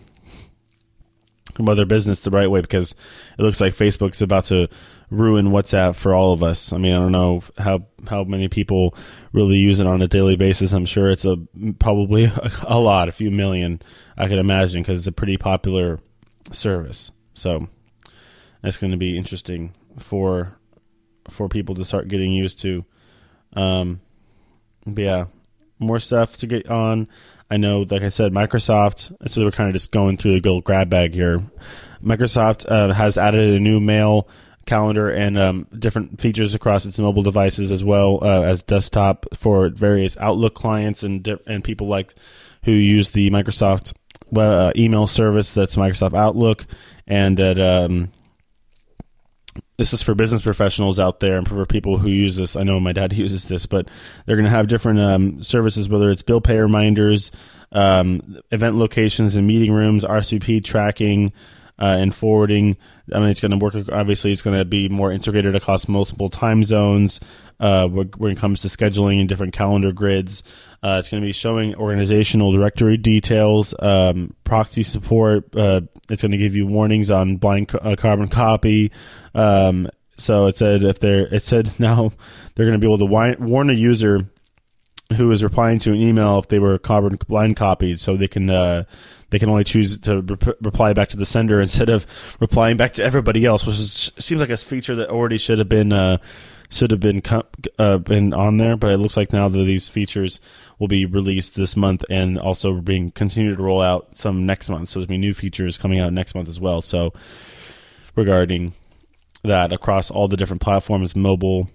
about their business the right way, because it looks like Facebook's about to ruin WhatsApp for all of us. I mean, I don't know how how many people really use it on a daily basis. I'm sure it's a probably a, a lot, a few million, I can imagine, because it's a pretty popular service. So that's going to be interesting for for people to start getting used to. Um, but yeah, more stuff to get on. I know, like I said, Microsoft, so we're kind of just going through the gold grab bag here. Microsoft uh, has added a new mail calendar and um, different features across its mobile devices as well uh, as desktop for various Outlook clients and and people like who use the Microsoft uh, email service that's Microsoft Outlook, and that um, this is for business professionals out there and for people who use this. I know my dad uses this, but they're going to have different um, services, whether it's bill pay reminders, um, event locations and meeting rooms, R S V P tracking, Uh, and forwarding. I mean, it's going to work. Obviously, it's going to be more integrated across multiple time zones uh, when it comes to scheduling and different calendar grids. Uh, it's going to be showing organizational directory details, um, proxy support. Uh, it's going to give you warnings on blind co- uh, carbon copy. Um, so it said if they're, it said now they're going to be able to wi- warn a user who is replying to an email if they were carbon blind copied, so they can. Uh, They can only choose to re- reply back to the sender instead of replying back to everybody else, which is, seems like a feature that already should have been uh, should have been uh, been on there. But it looks like now that these features will be released this month and also being continued to roll out some next month. So there's going to be new features coming out next month as well. So regarding that across all the different platforms, mobile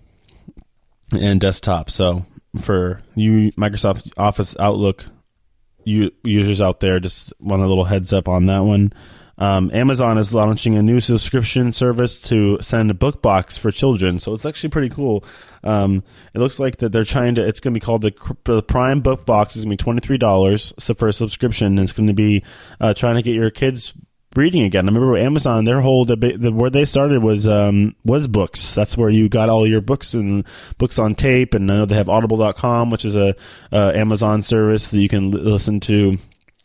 and desktop. So for you, Microsoft Office Outlook You users out there, just want a little heads up on that one. Um, Amazon is launching a new subscription service to send a book box for children, so it's actually pretty cool. Um, it looks like that they're trying to. It's going to be called the, the Prime Book Box. It's going to be twenty-three dollars for a subscription, and it's going to be uh, trying to get your kids reading again. I remember Amazon, their whole debate, the, where they started was um, was books. That's where you got all your books and books on tape. And I know they have audible dot com, which is a uh, Amazon service that you can l- listen to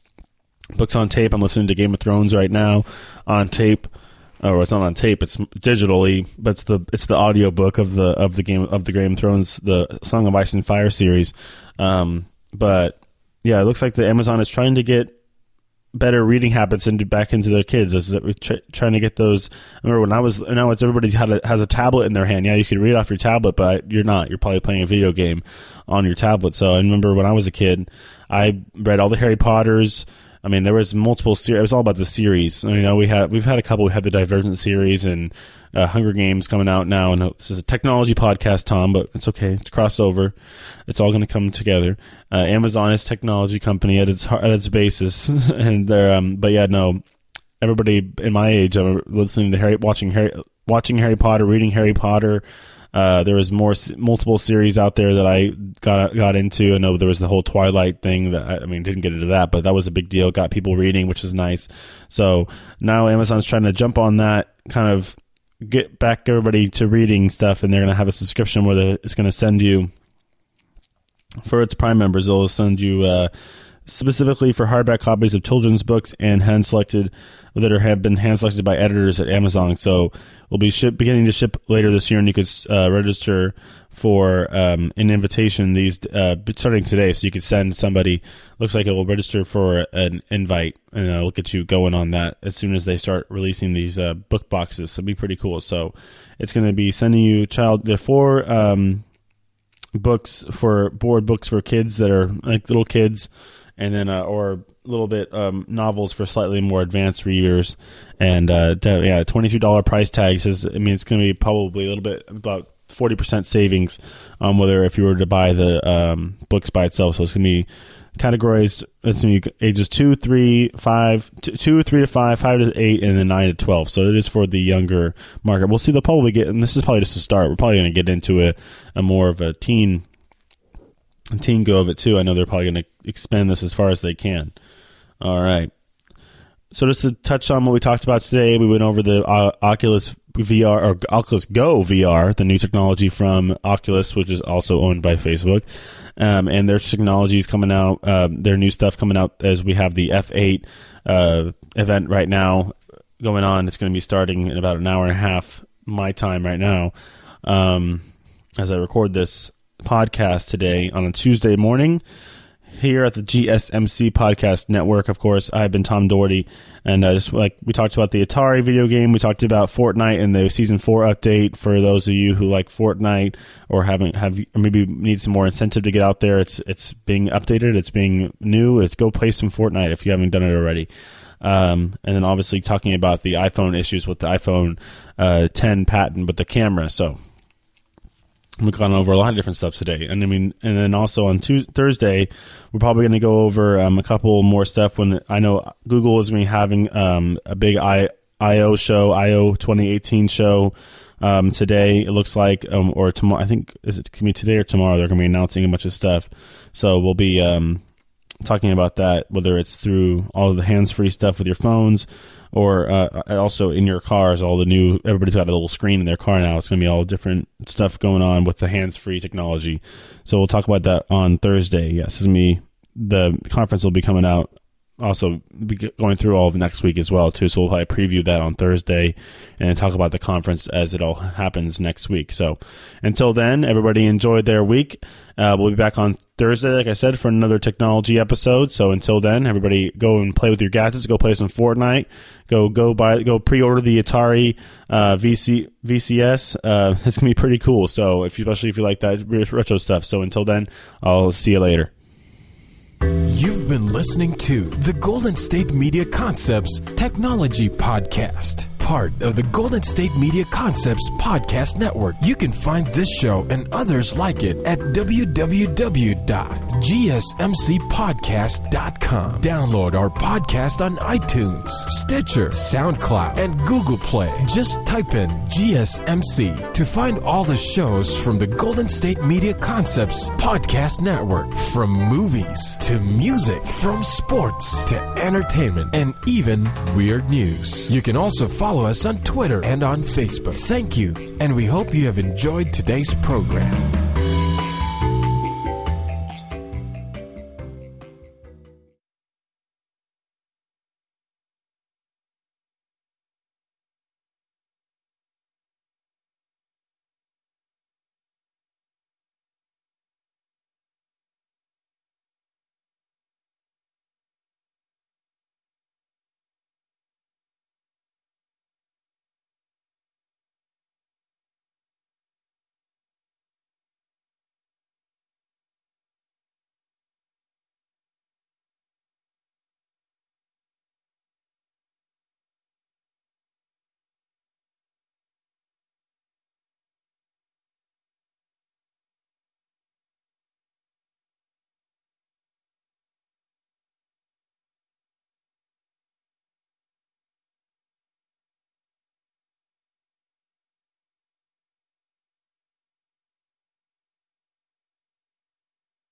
books on tape. I'm listening to Game of Thrones right now on tape. Or it's not on tape; it's digitally, but it's the it's the audio book of the of the game of the Game of Thrones, the Song of Ice and Fire series. Um, but yeah, it looks like the Amazon is trying to get better reading habits into back into their kids. Is that we're tr- trying to get those? I remember when I was now it's everybody's had a, has a tablet in their hand. Yeah, you can read off your tablet, but you're not. You're probably playing a video game on your tablet. So I remember when I was a kid, I read all the Harry Potters. I mean, there was multiple series. It was all about the series. You know, we had we've had a couple. We had the Divergent series and uh, Hunger Games coming out now. And this is a technology podcast, Tom, but it's okay. It's crossover. It's all going to come together. Uh, Amazon is a technology company at its at its basis, and they're. Um, but yeah, no. Everybody in my age, I'm listening to Harry, watching Harry, watching Harry Potter, reading Harry Potter. Uh, there was more multiple series out there that I got got into. I know there was the whole Twilight thing that I, I mean didn't get into that, but that was a big deal. Got people reading, which is nice. So now Amazon's trying to jump on that, kind of get back everybody to reading stuff, and they're going to have a subscription where it's going to send you for its Prime members. They'll send you uh, specifically for hardback copies of children's books and hand selected that are have been hand selected by editors at Amazon. So we'll be ship, beginning to ship later this year, and you could uh, register for um, an invitation these uh, starting today. So you could send somebody. Looks like it will register for an invite, and it'll get you going on that as soon as they start releasing these uh, book boxes. So it'll be pretty cool. So it's going to be sending you child. There are four um, books for board books for kids that are like little kids. And then, uh, or a little bit um, novels for slightly more advanced readers, and uh, to, yeah, twenty-two dollars price tag says. I mean, it's going to be probably a little bit about forty percent savings on um, whether if you were to buy the um, books by itself. So it's going to be categorized. It's going to be ages two, three, five, two, two, three to five, five to eight, and then nine to twelve. So it is for the younger market. We'll see. They'll probably get, and this is probably just a start. We're probably going to get into a, a more of a teen. Teen go of it too. I know they're probably going to expand this as far as they can. All right. So just to touch on what we talked about today, we went over the uh, Oculus V R or Oculus Go V R, the new technology from Oculus, which is also owned by Facebook, um, and their technology is coming out. Um, their new stuff coming out as we have the F eight uh, event right now going on. It's going to be starting in about an hour and a half my time right now, um, as I record this podcast today on a Tuesday morning here at the G S M C Podcast Network. Of course, I've been Tom Doherty, and uh, just like we talked about the Atari video game, we talked about Fortnite and the season four update. For those of you who like Fortnite or haven't have or maybe need some more incentive to get out there, it's it's being updated, it's being new. It's go play some Fortnite if you haven't done it already. Um, and then obviously talking about the iPhone issues with the iPhone uh, ten patent with the camera. So we've gone over a lot of different stuff today. And I mean, and then also on Tuesday, Thursday, we're probably going to go over um, a couple more stuff when I know Google is going to be having um, a big I, I/O show, I O twenty eighteen show um, today, it looks like, um, or tomorrow. I think, is it going to be today or tomorrow? They're going to be announcing a bunch of stuff. So we'll be um, talking about that, whether it's through all of the hands-free stuff with your phones or uh, also in your cars, all the new, everybody's got a little screen in their car now. It's going to be all different stuff going on with the hands-free technology. So we'll talk about that on Thursday. Yes, it's going to be, the conference will be coming out, also be going through all of next week as well, too. So we'll probably preview that on Thursday and talk about the conference as it all happens next week. So until then, everybody enjoy their week. Uh, we'll be back on Thursday, like I said, for another technology episode. So until then, everybody go and play with your gadgets. Go play some Fortnite. Go go buy go pre-order the Atari uh, V C, V C S. Uh, it's gonna be pretty cool. So if you, especially if you like that retro stuff. So until then, I'll see you later. You've been listening to the Golden State Media Concepts Technology Podcast, part of the Golden State Media Concepts Podcast Network. You can find this show and others like it at w w w dot g s m c podcast dot com. Download our podcast on iTunes, Stitcher, SoundCloud, and Google Play. Just type in G S M C to find all the shows from the Golden State Media Concepts Podcast Network, from movies to music, from sports to entertainment, and even weird news. You can also follow us on Twitter and on Facebook. Thank you, and we hope you have enjoyed today's program.